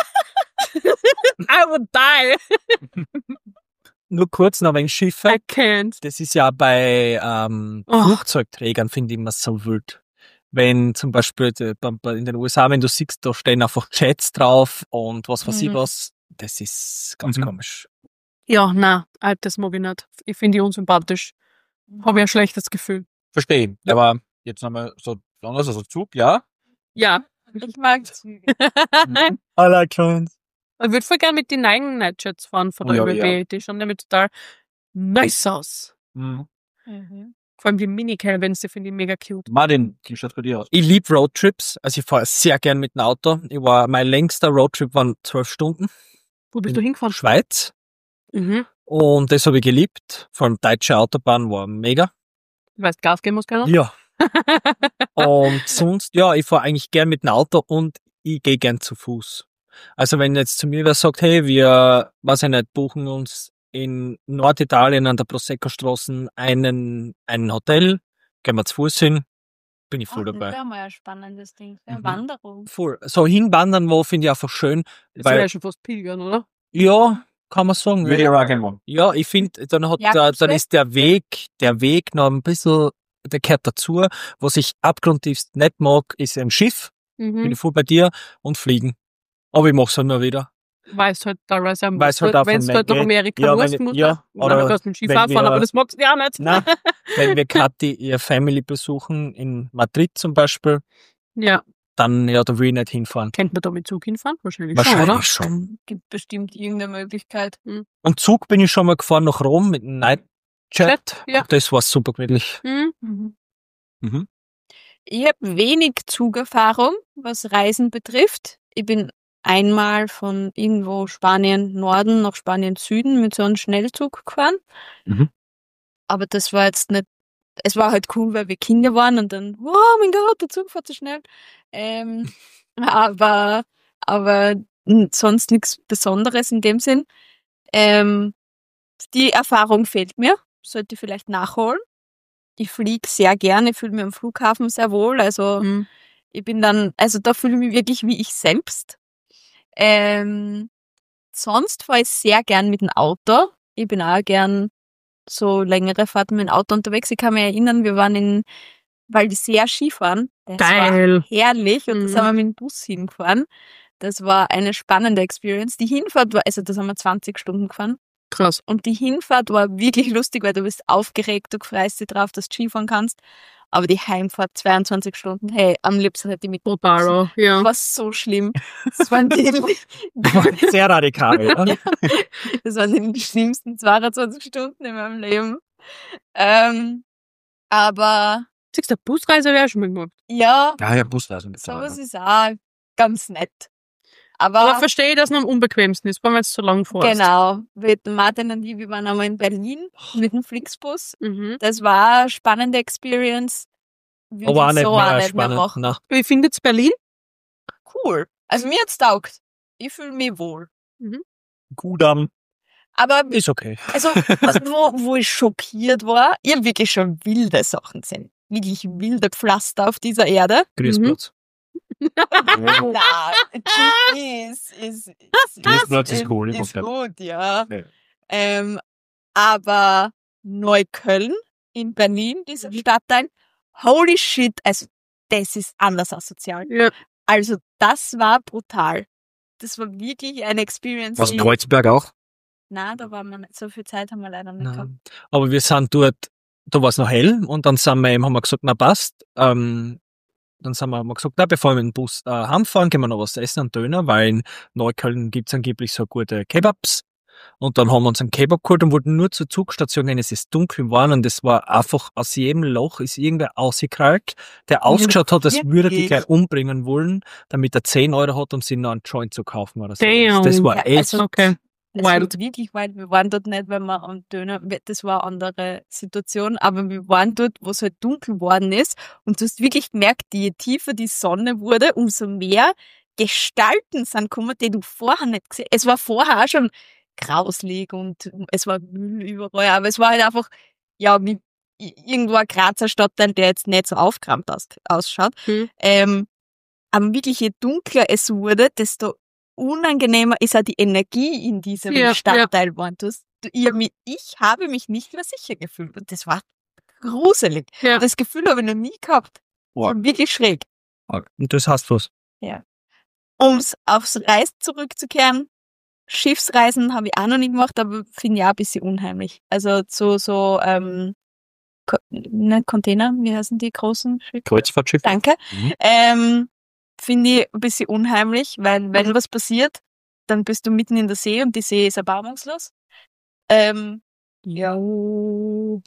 I would die. Nur kurz noch wegen Schiffe. I can't. Das ist ja bei ähm, Oh. Flugzeugträgern, finde ich immer so wild. Wenn zum Beispiel die- bei- bei- in den U S A, wenn du siehst, da stehen einfach Jets drauf und was weiß ich Mhm. was, das ist ganz Mhm. komisch. Ja, nein, das mag ich nicht. Ich finde die unsympathisch. Habe ich ein schlechtes Gefühl. Verstehe. Ja. Aber jetzt nochmal so anders, also Zug, ja. Ja. Ich mag Züge. Mhm. I like trains. Ich würde voll gerne mit den neuen Nightjets fahren von Oh der ja, ÖBB. ja. Die schauen nämlich total nice aus. Mhm. Mhm. Vor allem die Mini-Caravans, die finde ich mega cute. Martin, wie schaut's bei dir aus? Ich liebe Roadtrips, also ich fahre sehr gern mit dem Auto. Ich war, mein längster Roadtrip waren zwölf Stunden. Wo bist In du hingefahren? Schweiz. Mhm. Und das habe ich geliebt. Vor allem deutsche Autobahn war mega. Du weißt, Gas geben muss keiner? Ja. Und sonst, ja, ich fahre eigentlich gern mit dem Auto und ich gehe gern zu Fuß. Also wenn jetzt zu mir wer sagt, hey, wir, weiß ich nicht, buchen uns in Norditalien an der Prosecco-Straße einen, ein Hotel, gehen wir zu Fuß hin, bin ich voll Oh, das dabei. wäre mal ein spannendes Ding. Eine Mhm. Wanderung. Voll. So hinwandern, wo finde ich einfach schön, Das wäre weil, ja schon fast Pilgern, oder? ja, kann man sagen. Würde ich auch gerne machen. Ja, ich finde, dann hat, Ja, der, gibt's dann das? ist der Weg, der Weg noch ein bisschen, der gehört dazu. Was ich abgrundtiefst nicht mag, ist ein Schiff, bin Mhm. ich voll bei dir, und fliegen. Aber ich mach's halt nur wieder. Weil es halt teilweise am Weil es halt auch wenn von du halt nach mir geht. Amerika Ja, musst, wenn ich- musst ja, du. Nein, oder du kannst mit dem Ski wenn fahren, wir- aber das magst du ja nicht. Nein, wenn wir Kathi ihr Family besuchen, in Madrid zum Beispiel, Ja. dann, ja, da will ich nicht hinfahren. Kennt man da mit Zug hinfahren? Wahrscheinlich, Wahrscheinlich schon, oder? schon. Gibt bestimmt irgendeine Möglichkeit. Und Zug bin ich schon mal gefahren nach Rom mit einem Nightjet. Jet, ja. Das war super gemütlich. Mhm. Mhm. Mhm. Ich habe wenig Zugerfahrung, was Reisen betrifft. Ich bin einmal von irgendwo Spanien Norden nach Spanien Süden mit so einem Schnellzug gefahren. Mhm. Aber das war jetzt nicht, es war halt cool, weil wir Kinder waren und dann, wow, mein Gott, der Zug fährt so schnell. Ähm, aber, aber n- sonst nichts Besonderes in dem Sinn. Ähm, die Erfahrung fehlt mir, sollte ich vielleicht nachholen. Ich fliege sehr gerne, fühle mich am Flughafen sehr wohl. Also Mhm. ich bin dann, also da fühle ich mich wirklich wie ich selbst. Ähm, sonst fahre ich sehr gern mit dem Auto. Ich bin auch gern so längere Fahrten mit dem Auto unterwegs. Ich kann mich erinnern, wir waren in Waldisea Skifahren. Das Geil. war herrlich und Mhm. da sind wir mit dem Bus hingefahren. Das war eine spannende Experience. Die Hinfahrt war, also da sind wir zwanzig Stunden gefahren. Krass. Und die Hinfahrt war wirklich lustig, weil du bist aufgeregt, du freust dich drauf, dass du Skifahren kannst. Aber die Heimfahrt zweiundzwanzig Stunden, hey, am liebsten hätte ich mit Brutal, ja. Das war so schlimm. Das waren die, Das war sehr radikal, ja. das waren die schlimmsten zweiundzwanzig Stunden in meinem Leben. Ähm, aber Siehst du, eine Busreise wäre schon mal gemacht. ja, Ja, ja, Busreisen. sowas ist auch ganz nett. Aber, Aber verstehe, dass es am unbequemsten ist, wenn man jetzt so lang fährst. genau, mit Martin und ich, wir waren einmal in Berlin mit dem Flixbus. Mhm. Das war eine spannende Experience. Würde Aber auch ich nicht so mehr auch nicht mehr spannend. machen. Na. Wie findet Berlin? Cool. Also mir hat's taugt. Ich fühle mich wohl. Gudam Aber ist okay. also, was, wo, wo ich schockiert war, ich hab wirklich schon wilde Sachen gesehen. Wirklich wilde Pflaster auf dieser Erde. Grüßplatz. Na, G P ist, ist, ist, Grüßplatz ist cool, ich ist mag gut, ja. Ja. Ähm, aber Neukölln in Berlin, dieser Stadtteil, holy shit, also das ist anders asozial. Ja. Also das war brutal. Das war wirklich eine Experience. Was, die- Kreuzberg auch? Nein, da war man nicht, so viel Zeit haben wir leider nicht gehabt. Nein. Aber wir sind dort, da war es noch hell und dann sind wir eben, haben wir gesagt, na passt. Ähm, dann sind wir, haben wir gesagt, na, bevor wir mit dem Bus äh, heimfahren, können wir noch was essen, einen Döner, weil in Neukölln gibt's angeblich so gute Kebabs. Und dann haben wir uns einen Kebab geholt und wollten nur zur Zugstation gehen. Es ist dunkel geworden und es war einfach, aus jedem Loch ist irgendwer ausgekrallt, der ausgeschaut hat, als würde er die Wirklich? gleich umbringen wollen, damit er zehn Euro hat, um sich noch einen Joint zu kaufen oder so. Damn. Das war Ja, echt. also- Okay. Es war Wild. wirklich wild. Wir waren dort nicht, weil wir am Döner, das war eine andere Situation, aber wir waren dort, wo es halt dunkel geworden ist und du hast wirklich gemerkt, je tiefer die Sonne wurde, umso mehr Gestalten sind gekommen, die du vorher nicht gesehen hast. Es war vorher auch schon grauslig und es war Müll überall, aber es war halt einfach, ja, wie irgendwo ein Grazer Stadtteil, der jetzt nicht so aufgeräumt aus, ausschaut. Mhm. Ähm, aber wirklich, je dunkler es wurde, desto unangenehmer ist auch die Energie in diesem Ja, Stadtteil geworden. Du hast- du- Ich, hab mich- ich habe mich nicht mehr sicher gefühlt und das war gruselig. Ja. Das Gefühl habe ich noch nie gehabt. Das war wirklich schräg. Und das heißt was? Ums aufs Reisen zurückzukehren, Schiffsreisen habe ich auch noch nicht gemacht, aber finde ich auch ein bisschen unheimlich. Also so, so, ähm, Ko- nicht Container, wie heißen die großen Schiffe? Kreuzfahrtschiff? Danke. Mhm. Ähm, finde ich ein bisschen unheimlich, weil wenn was passiert, dann bist du mitten in der See und die See ist erbarmungslos. Ähm, ja. Oh.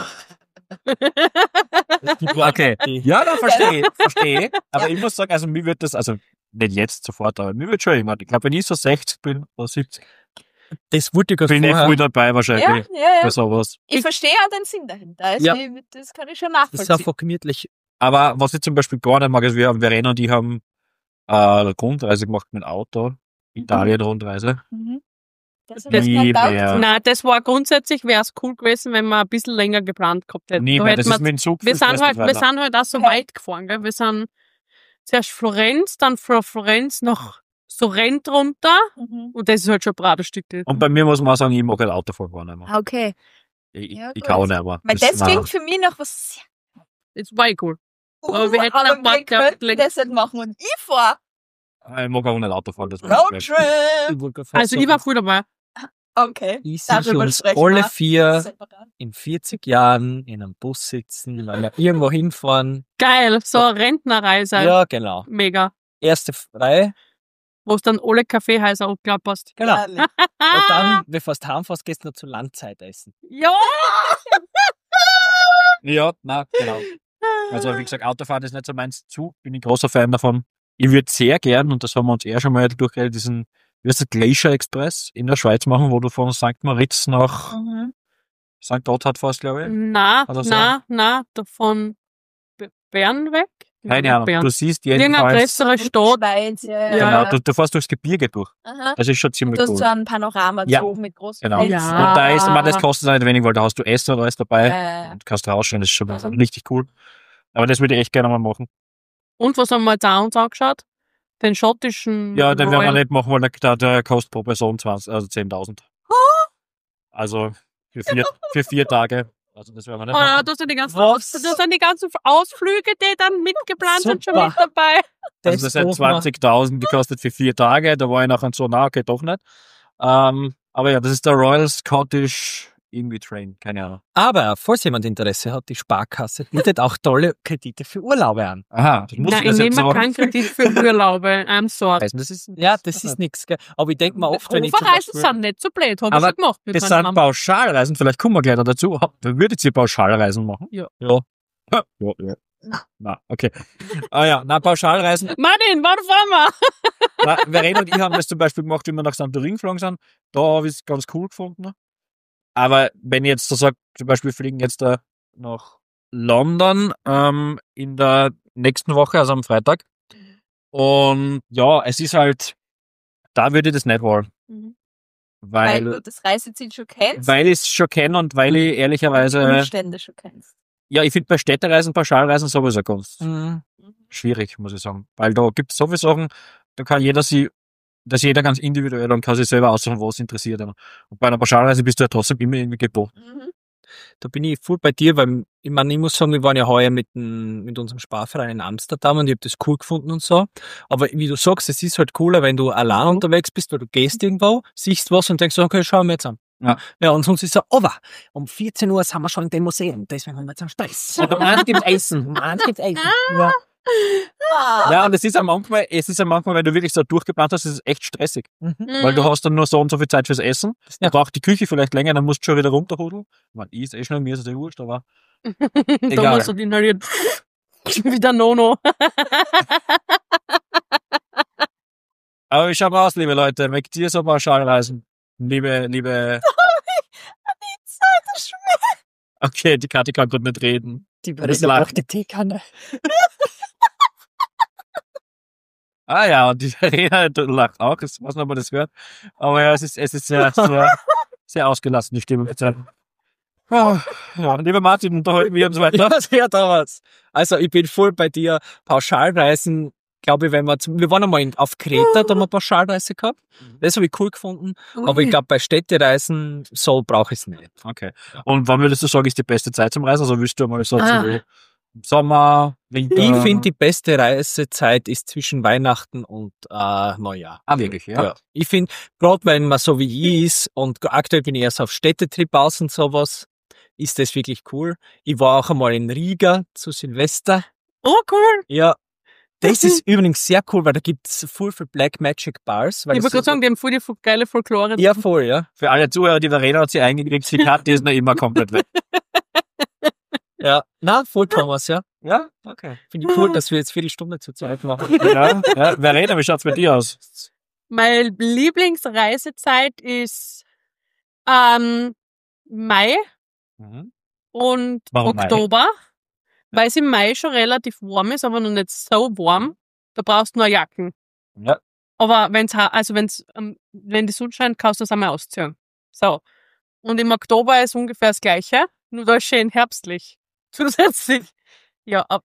Okay. Ja, da verstehe ich, verstehe. Aber ich muss sagen, also mir wird das, also nicht jetzt sofort, aber mir wird schon irgendwann. Ich glaube, wenn ich so sechzig bin oder siebzig, Das wollte ich gerade bin ich vorher. voll dabei Ja, wahrscheinlich. ja, ja. Für sowas. Ich verstehe auch den Sinn dahinter. Also Ja. ich, das kann ich schon Das ist nachvollziehen. einfach gemütlich. Aber was ich zum Beispiel gar nicht mag, ist, wir haben Verena und die haben äh, eine Grundreise gemacht mit dem Auto. Italien-Rundreise. Mhm. Das Das- Nie hat mehr. Nein, das war grundsätzlich, wäre es cool gewesen, wenn wir ein bisschen länger geplant gehabt hätten. Nie Da mehr. hätten Das wir- ist mit dem Zug wir viel sind halt, wir stressig. sind halt auch so Ja. weit gefahren, gell? Wir sind zuerst Florenz, dann von Florenz nach Sorrent runter Mhm. und das ist halt schon ein Bratestück. Und bei mir muss man auch sagen, ich mag halt Autofahren gar nicht mehr. Okay. Ich, Ja, ich gut. kann auch nicht mehr. Weil das nein. klingt für mich nach was sehr Das war eh cool. cool, Aber wir hätten auch aber mal wir gehabt, könnten like- das nicht machen und ich fahr Ich mag auch nicht Autofahren. Das macht mich Roadtrip. Also ich war voll dabei. Okay. Ich sehe Darüber uns sprechen alle wir vier separat. in vierzig Jahren in einem Bus sitzen, weil wir irgendwo hinfahren. Geil, so eine Rentnerreise. Ja, genau. Mega. Erste Reihe. Wo es dann alle Kaffeehäuser abklapperst. Genau. Herrlich. Und dann, bevor du heimfährst, gehst du noch zur Landzeit essen. Ja! Ja, na genau. Also wie gesagt, Autofahren ist nicht so meins. Zug bin ich großer Fan davon. Ich würde sehr gern, und das haben wir uns eher schon mal durchgeredet, diesen, wie heißt der, Glacier Express in der Schweiz machen, wo du von Sankt Moritz nach Mhm. Sankt Gotthard fährst, glaube ich. Na, Oder so. na, na, davon B- Bern weg? Keine Ahnung. Bern. Du siehst Irgendeine jedenfalls. größere Stadt. Schweiz, ja, ja. Genau, ja. du, du fährst durchs Gebirge durch. Aha. Das ist schon ziemlich Du hast cool. so ein Panorama Ja. mit großen Genau. Felsen. Ja. Und da ist, ich meine, das kostet auch nicht wenig, weil da hast du Essen und alles dabei. Äh, Und kannst rausschauen, das ist schon Mhm. richtig cool. Aber das würde ich echt gerne mal machen. Und was haben wir jetzt auch uns angeschaut? Den schottischen. Ja, den werden wir Royal- nicht machen, weil der, der kostet pro Person zwanzig, also zehntausend. Also für vier, für vier Tage. Also das werden wir nicht Oh, machen. du hast ja die ganzen, Was? du hast dann die ganzen Ausflüge, die dann mitgeplant sind, schon Super. mit dabei. Also das sind dürfen wir. zwanzigtausend gekostet für vier Tage. Da war ich nachher so, na okay, doch nicht. Ähm, Aber ja, das ist der Royal Scottish irgendwie Train, keine Ahnung. Aber, falls jemand Interesse hat, die Sparkasse bietet auch tolle Kredite für Urlaube an. Aha, das muss Nein, ich ich das jetzt nehme sagen. keinen Kredit für Urlaube. I'm sorry. Das ist, Ja, das ist nichts, gell? Aber ich denke mal oft, wenn ich zum Overreisen Beispiel... sind nicht so blöd, habe ich Aber schon gemacht. mit das meinem sind Mann. Pauschalreisen, vielleicht kommen wir gleich noch dazu. Hab- Würdet ihr Pauschalreisen machen? Ja. Ja. Ja, ja. Na, okay. Ah ja, na, Pauschalreisen. Martin, wann fahren wir? Na, Verena und ich haben das zum Beispiel gemacht, wie wir nach Santorin geflogen sind. Da habe ich es ganz cool gefunden. Aber wenn ich jetzt so sage, zum Beispiel fliegen jetzt da nach London ähm, in der nächsten Woche, also am Freitag. Und ja, es ist halt, da würde ich das nicht wollen. Mhm. Weil Weil, du das Reiseziel schon kennst weil ich es schon kenne und weil ich und ehrlicherweise, Umstände schon kennst. ja, ich finde bei Städtereisen, Pauschalreisen sowieso ganz Mhm. schwierig, muss ich sagen. Weil da gibt es so viele Sachen, da kann jeder sie, das ist jeder ganz individuell und kann sich selber aussuchen, was interessiert. Und bei einer Pauschalreise bist du ja trotzdem immer irgendwie geboten. Mhm. Da bin ich voll bei dir, weil ich meine, ich muss sagen, wir waren ja heuer mit, dem, mit unserem Sparverein in Amsterdam und ich habe das cool gefunden und so. Aber wie du sagst, es ist halt cooler, wenn du allein unterwegs bist, weil du gehst irgendwo, siehst was und denkst, okay, schauen wir jetzt an. Ja. Ja, und sonst ist so, aber um vierzehn Uhr sind wir schon in dem Museum, deswegen haben wir jetzt einen Stress. Und um eins gibt's Essen. Um eins gibt's Essen. Ja. Ah, Ja, und es ist ja manchmal, es ist ja manchmal, wenn du wirklich so durchgeplant hast, ist es echt stressig. Mhm. Weil du hast dann nur so und so viel Zeit fürs Essen. Dann braucht die Küche vielleicht länger, dann musst du schon wieder runterhudeln. Man ist eh schnell, mir ist es eh wurscht, aber da Egal. musst du den halt wieder Nono. Aber wie schauen wir aus, liebe Leute? Mögt ihr so Pauschalreisen? Liebe, liebe, okay, die Kathi kann gerade nicht reden. Die Das lacht. die Teekanne. Ah ja, und die Verena lacht auch, ich weiß nicht, ob man das hört. Aber ja, es ist, es ist sehr, sehr, sehr ausgelassen, die Stimme. Ah, ja, lieber Martin, unterhalten wir uns weiter. Ja, sehr damals. Also ich bin voll bei dir. Pauschalreisen, glaube ich, wenn wir zum, wir waren einmal in, auf Kreta, da haben wir Pauschalreise gehabt. Das habe ich cool gefunden. Aber ich glaube, bei Städtereisen so brauche ich es nicht. Okay. Und wann würdest du sagen, ist die beste Zeit zum Reisen? Also willst du mal so Ah. zu Sommer, Winter? Ich finde, die beste Reisezeit ist zwischen Weihnachten und äh, Neujahr. Ah, wirklich, ja. Ja. Ich finde, gerade wenn man so wie ich ist und aktuell bin ich erst auf Städtetrip aus und sowas, ist das wirklich cool. Ich war auch einmal in Riga zu Silvester. Oh, cool. Ja, das ist übrigens sehr cool, weil da gibt's voll für Black Magic Bars. Weil Ich das wollte gerade sagen, die haben voll die fu- geile Folklore. ja, voll, ja. Für alle Zuhörer, die Verena hat sie eingekriegt, die Kathi ist noch immer komplett weg. Ja, na, voll Thomas, ja. Ja? Okay. Finde ich cool, dass wir jetzt Viertelstunde zu zweit machen. Ja, ja. Verena, wie schaut's bei dir aus? Meine Lieblingsreisezeit ist ähm, Mai Mhm. und Warum Mai? Oktober, weil es im Mai schon relativ warm ist, aber noch nicht so warm. Da brauchst du nur Jacken. Ja. Aber wenn's ha- also wenn's ähm, wenn die Sonne scheint, kannst du das einmal ausziehen. So. Und im Oktober ist ungefähr das Gleiche, nur da ist schön herbstlich. Zusätzlich. Ja, ab.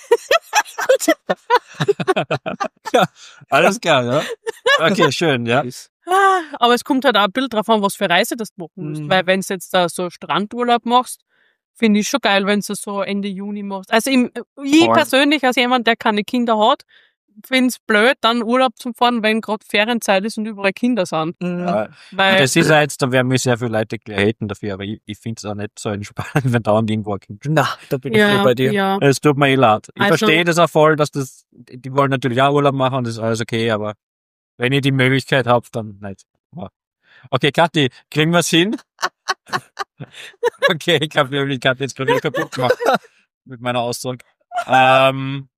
Alles klar, ja. Okay, schön, ja. Aber es kommt halt auch ein Bild drauf an, was für Reise das du machen musst. Mhm. Weil wenn du jetzt da so Strandurlaub machst, finde ich schon geil, wenn du so Ende Juni machst. Also im, ich Voll. persönlich, als jemand, der keine Kinder hat, finde es blöd, dann Urlaub zu fahren, wenn gerade Ferienzeit ist und überall Kinder sind. Ja. Weil, Das ist ja jetzt, da werden mich sehr viele Leute gleich haten dafür, aber ich, ich finde es auch nicht so entspannend, wenn dauernd irgendwo ein Kind. Na, da bin ich ja, voll bei dir. ja. Es tut mir eh leid. Ich Also- verstehe das auch voll, dass das, die wollen natürlich auch Urlaub machen und das ist alles okay, aber wenn ihr die Möglichkeit habt, dann nicht. Ja. Okay, Kathi, kriegen wir es hin? Okay, ich habe nämlich Kathi jetzt gerade wieder kaputt gemacht mit meiner Aussage. Ähm,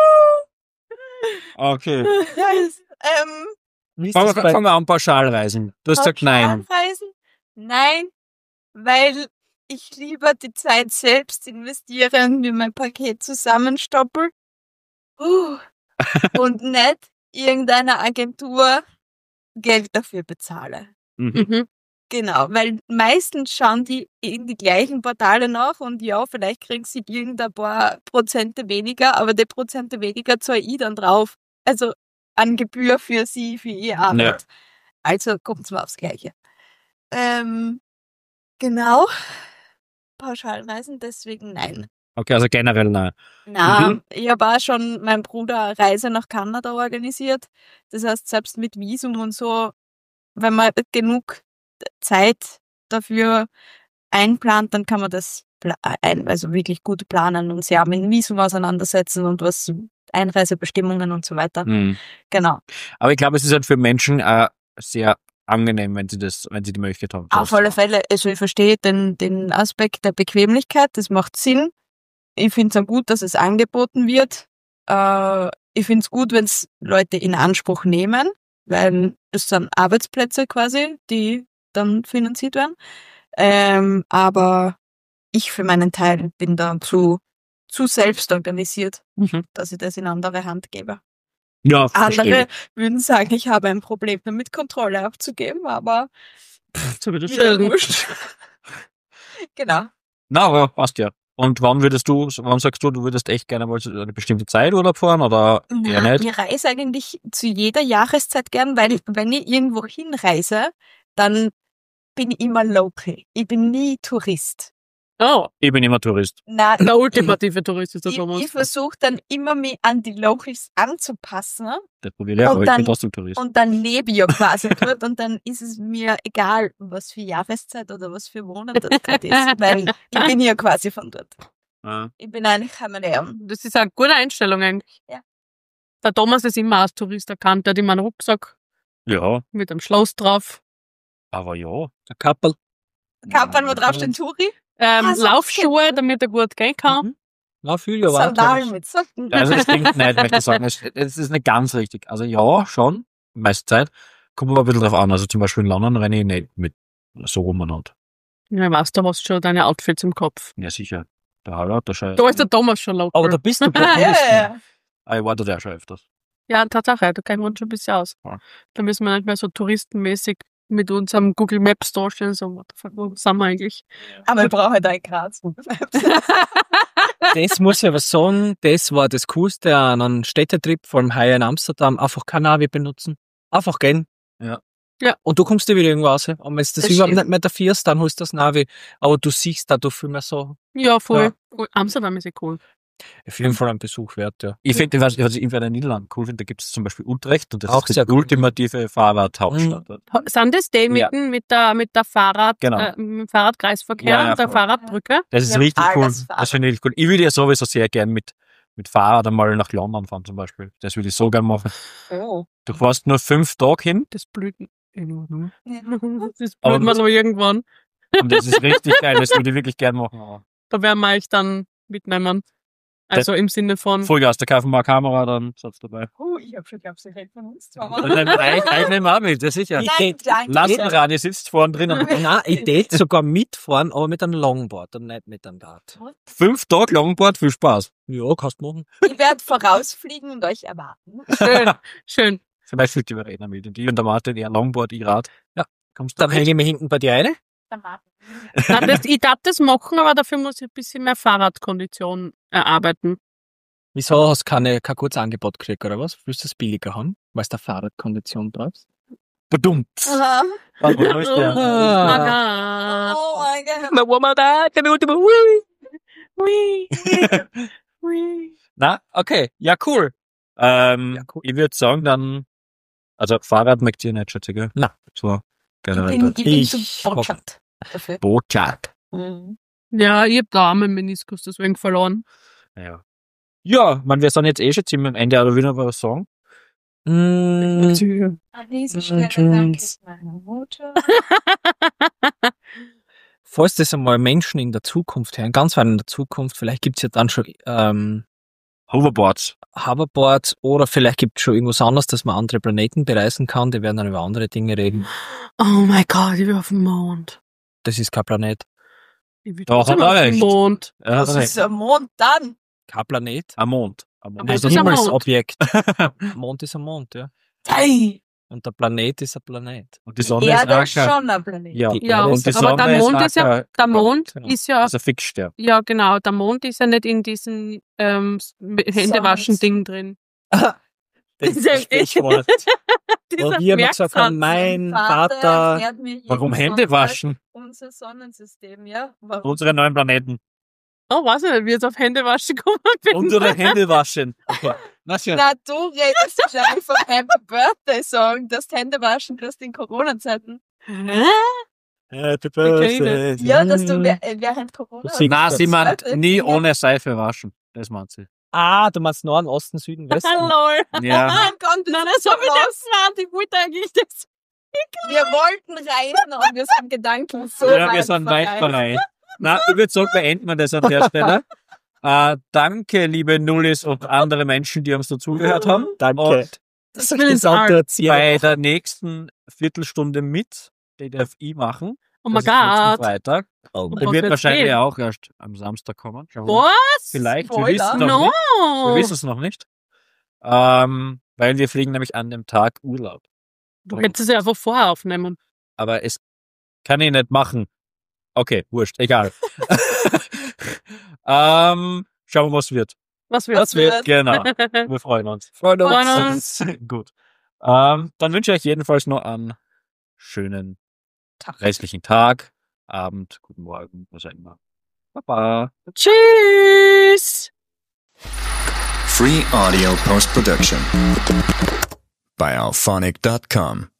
okay. Yes. Ähm, Wie ist Fangen das wir, bei- fangen wir an, Pauschalreisen. Du hast gesagt nein. Pauschalreisen? Nein, weil ich lieber die Zeit selbst investiere und mir mein Paket zusammenstoppel uh, und nicht irgendeiner Agentur Geld dafür bezahle. Mhm. Mhm. Genau, weil meistens schauen die in die gleichen Portale nach und ja, vielleicht kriegen sie irgendein paar Prozente weniger, aber die Prozente weniger zahle ich dann drauf. Also an Gebühr für sie, für ihre Arbeit. Also kommt es mal aufs Gleiche. Ähm, genau. Pauschalreisen, deswegen nein. Okay, also generell nein. Na, Mhm. ich habe auch schon meinem Bruder eine Reise nach Kanada organisiert. Das heißt, selbst mit Visum und so, wenn man genug Zeit dafür einplant, dann kann man das pla- ein, also wirklich gut planen und sich auch mit Visum auseinandersetzen und was Einreisebestimmungen und so weiter. Hm. Genau. Aber ich glaube, es ist halt für Menschen äh, sehr angenehm, wenn sie das, wenn sie die Möglichkeit haben. Auf alle Fälle, also ich verstehe den, den Aspekt der Bequemlichkeit, das macht Sinn. Ich finde es auch gut, dass es angeboten wird. Äh, ich finde es gut, wenn es Leute in Anspruch nehmen, weil das sind Arbeitsplätze quasi, die dann finanziert werden. Ähm, aber ich für meinen Teil bin da zu, zu selbst organisiert, Mhm. dass ich das in andere Hand gebe. Ja, verstehe. Andere würden sagen, ich habe ein Problem damit, Kontrolle abzugeben, aber So wieder wieder schön. wurscht. Genau. Na, aber passt ja. Und wann würdest du, wann sagst du, du würdest echt gerne mal zu eine bestimmte Zeit Urlaub fahren oder eher Ja, nicht? ich reise eigentlich zu jeder Jahreszeit gern, weil wenn ich irgendwo hinreise, dann bin ich immer local. Ich bin nie Tourist. Oh, Ich bin immer Tourist. Nein, der ultimative Tourist ist der ich, Thomas. ich versuche dann immer, mich an die Locals anzupassen, Das probiere ich, aber Und ich bin dann- trotzdem Tourist. und dann lebe ich ja quasi dort und dann ist es mir egal, was für Jahreszeit oder was für Monat das gerade ist, weil ich bin ja quasi von dort. Ja. Ich bin eigentlich Chameleon. Das ist eine gute Einstellung eigentlich. Ja. Der Thomas ist immer als Tourist erkannt. Der hat immer einen Rucksack ja, mit einem Schloss drauf. aber ja. Ein Kappel. Kapern, wo drauf steht Touri, Ähm, Ah, so, Laufschuhe, damit er gut gehen kann. Mhm. Na, viel ja, war Sandalen mit Socken. Also das klingt nicht, möchte ich sagen. Es, es ist nicht ganz richtig. Also ja, schon, meiste Zeit. Kommt aber ein bisschen drauf an. Also zum Beispiel in London renne ich nicht mit so rum und halt. Ja, weißt du, du hast schon deine Outfits im Kopf. Ja, sicher. Da hat er, da schon. Da ist der Thomas schon local. Aber da bist du Ja, Populist. ja, ja. Ah, ich war da schon öfters. Ja, Tatsache, da kennen wir uns schon ein bisschen aus. Ja. Da müssen wir nicht mehr so touristenmäßig mit unserem Google Maps darstellen, so, what the fuck, wo sind wir eigentlich? Aber ich brauche halt einen Graz. Das muss ich aber sagen, das war das Coolste an einem Städtetrip, vor allem heuer in Amsterdam, einfach kein Navi benutzen. Einfach gehen. Ja. Ja. Und du kommst dir wieder irgendwo raus. Und wenn du das, Das überhaupt stimmt. nicht mehr dafürst, dann holst du das Navi. Aber du siehst da, du viel mehr so, Ja, voll. Ja. Cool. Amsterdam ist ja cool. auf jeden Fall ein Besuch wert, ja. Ich finde, was was ich in den Niederlanden cool finde, da gibt es zum Beispiel Utrecht und das Auch ist sehr die cool. ultimative Fahrradhauptstadt. dort. Ha- Sind das die mit, Ja. dem- mit der, mit der Fahrrad, Genau. äh, mit dem Fahrradkreisverkehr, Ja, ja, und der voll. Fahrradbrücke? Das ist Ja, richtig cool. alles Fahrrad. Das finde ich richtig cool. Ich würde ja sowieso sehr gern mit, mit Fahrrad einmal nach London fahren zum Beispiel. Das würde ich so gern machen. Oh. Du fährst nur fünf Tage hin Das blüht irgendwann. Ja. Das Aber blüht mir noch irgendwann. und das ist richtig geil. Das würde ich wirklich gern machen. Aber Da werden wir euch dann mitnehmen. Also im Sinne von, Vollgas, da kaufen wir eine Kamera, dann Satz dabei. Oh, ich habe schon geglaubt, sie redet von uns. Dann nehmen wir euch- euch nehmen wir auch mit, das ist sicher. Nein, danke. Lastenrad, ihr sitzt vorne drinnen. Nein, ich tät sogar mitfahren, aber mit einem Longboard und nicht mit einem Rad. Fünf Tage Longboard, viel Spaß. Ja, kannst du machen. Ich werde vorausfliegen und euch erwarten. schön, schön. Vielleicht fühlt ihr Verena mit. Und ich und der Martin, eher Longboard, ich Rad. Ja. Kommst du Dann hänge ich mich hinten bei dir rein. Nein, das, ich darf das machen, aber dafür muss ich ein bisschen mehr Fahrradkondition erarbeiten. Wieso hast du keine, kein gutes Angebot gekriegt, oder was? Willst du es billiger haben? Weil du da Fahrradkondition brauchst? Badum. Aha. Wo ist der? Ah. Oh mein Gott. My woman da, can you do wee, wee, wee. Na, okay. Ja, cool. Ähm, Ja, cool. Ich würde sagen, dann, also Fahrrad mögt ihr nicht, schätze ich, gell? Na. So, Ich generell. bin, ich bin Ich zu Botschaft dafür. Botschaft. Mhm. Ja, ich hab da auch meinen Meniskus deswegen verloren. Ja. Ja, man, wir sind jetzt eh schon ziemlich am Ende, aber will noch was sagen? Mm, An dieser Stelle Stelle danke danke ich ich meiner Mutter. falls das einmal Menschen in der Zukunft hören, ganz weit in der Zukunft, vielleicht gibt's ja dann schon ähm, Hoverboards. Hoverboards oder vielleicht gibt's schon irgendwas anderes, dass man andere Planeten bereisen kann. Die werden dann über andere Dinge reden. Oh mein Gott, ich will auf den Mond. Das ist kein Planet. Ich will Doch, trotzdem hat er auf den recht. Mond. Ja, Das ist ein Mond dann. Kein Planet. am Mond. Am Mond. Aber Also es ist ein Mond. Himmelsobjekt. Mond ist ein Mond, ja. Hey, Und der Planet ist ein Planet. Und die Sonne Erde ist ist auch kein- schon ein Planet. Ja, Die Ja, Erde und die ist aber Sonne der Mond auch ist ja, kein- der Mond genau. ist ja, Das ist ein Fixstern. ja genau, der Mond ist ja nicht in diesem ähm, Händewaschen-Ding drin. Das ist ist ein ein- Sprichwort. Wo Dieser wir immer gesagt haben, Merksatz. mein Vater, erklärt mir jeden Warum Hände Sonntag waschen? Unser Sonnensystem, ja. Warum? Unsere neuen Planeten. Oh, weiß ich nicht, wie ich jetzt auf Händewaschen gekommen bin. Unsere Hände waschen. Okay. Na schön. Na, du redest wahrscheinlich vom Happy Birthday Song, das Hände waschen, das in Corona-Zeiten. Hä? Happy Birthday. Ja, dass du wäh- während Corona... Sie- Na, sie meint Weißt du? nie Ja. ohne Seife waschen. Das meint sie. Ah, du meinst Norden, Osten, Süden, Westen. Hallo. Ja. Nein, kommt Nein, das habe ich das gemeint. Ich wollte eigentlich das. Wir wollten reisen und wir sind Gedanken so Ja, wir weit sind weit vorbei. vorbei. Na, ich würde sagen, beenden wir das an der Stelle. Äh, danke, liebe Nullis und andere Menschen, die uns dazugehört haben. Danke. Und Das will soll ich ins das Auto Arm. erzählen. bei der nächsten Viertelstunde mit, die darf ich machen. Oh mein Das ist nächsten Gott. Freitag. Oh, Und Der was wird wird's wahrscheinlich gehen? auch erst am Samstag kommen. Schauen wir mal. Was? Vielleicht, wir Spoiler. wissen noch No. nicht. Wir wissen es noch nicht. Ähm, weil wir fliegen nämlich an dem Tag Urlaub. Du hättest es ja einfach vorher aufnehmen. Aber es kann ich nicht machen. Okay, wurscht, egal. ähm, schauen wir, was wird. Was wird? Was wird? Genau. Wir freuen uns. Freuen uns. Freuen uns. Gut. Ähm, dann wünsche ich euch jedenfalls noch einen schönen restlichen Tag, Abend, guten Morgen, was auch immer. Baba. Tschüss. Free audio post production by alphonic dot com.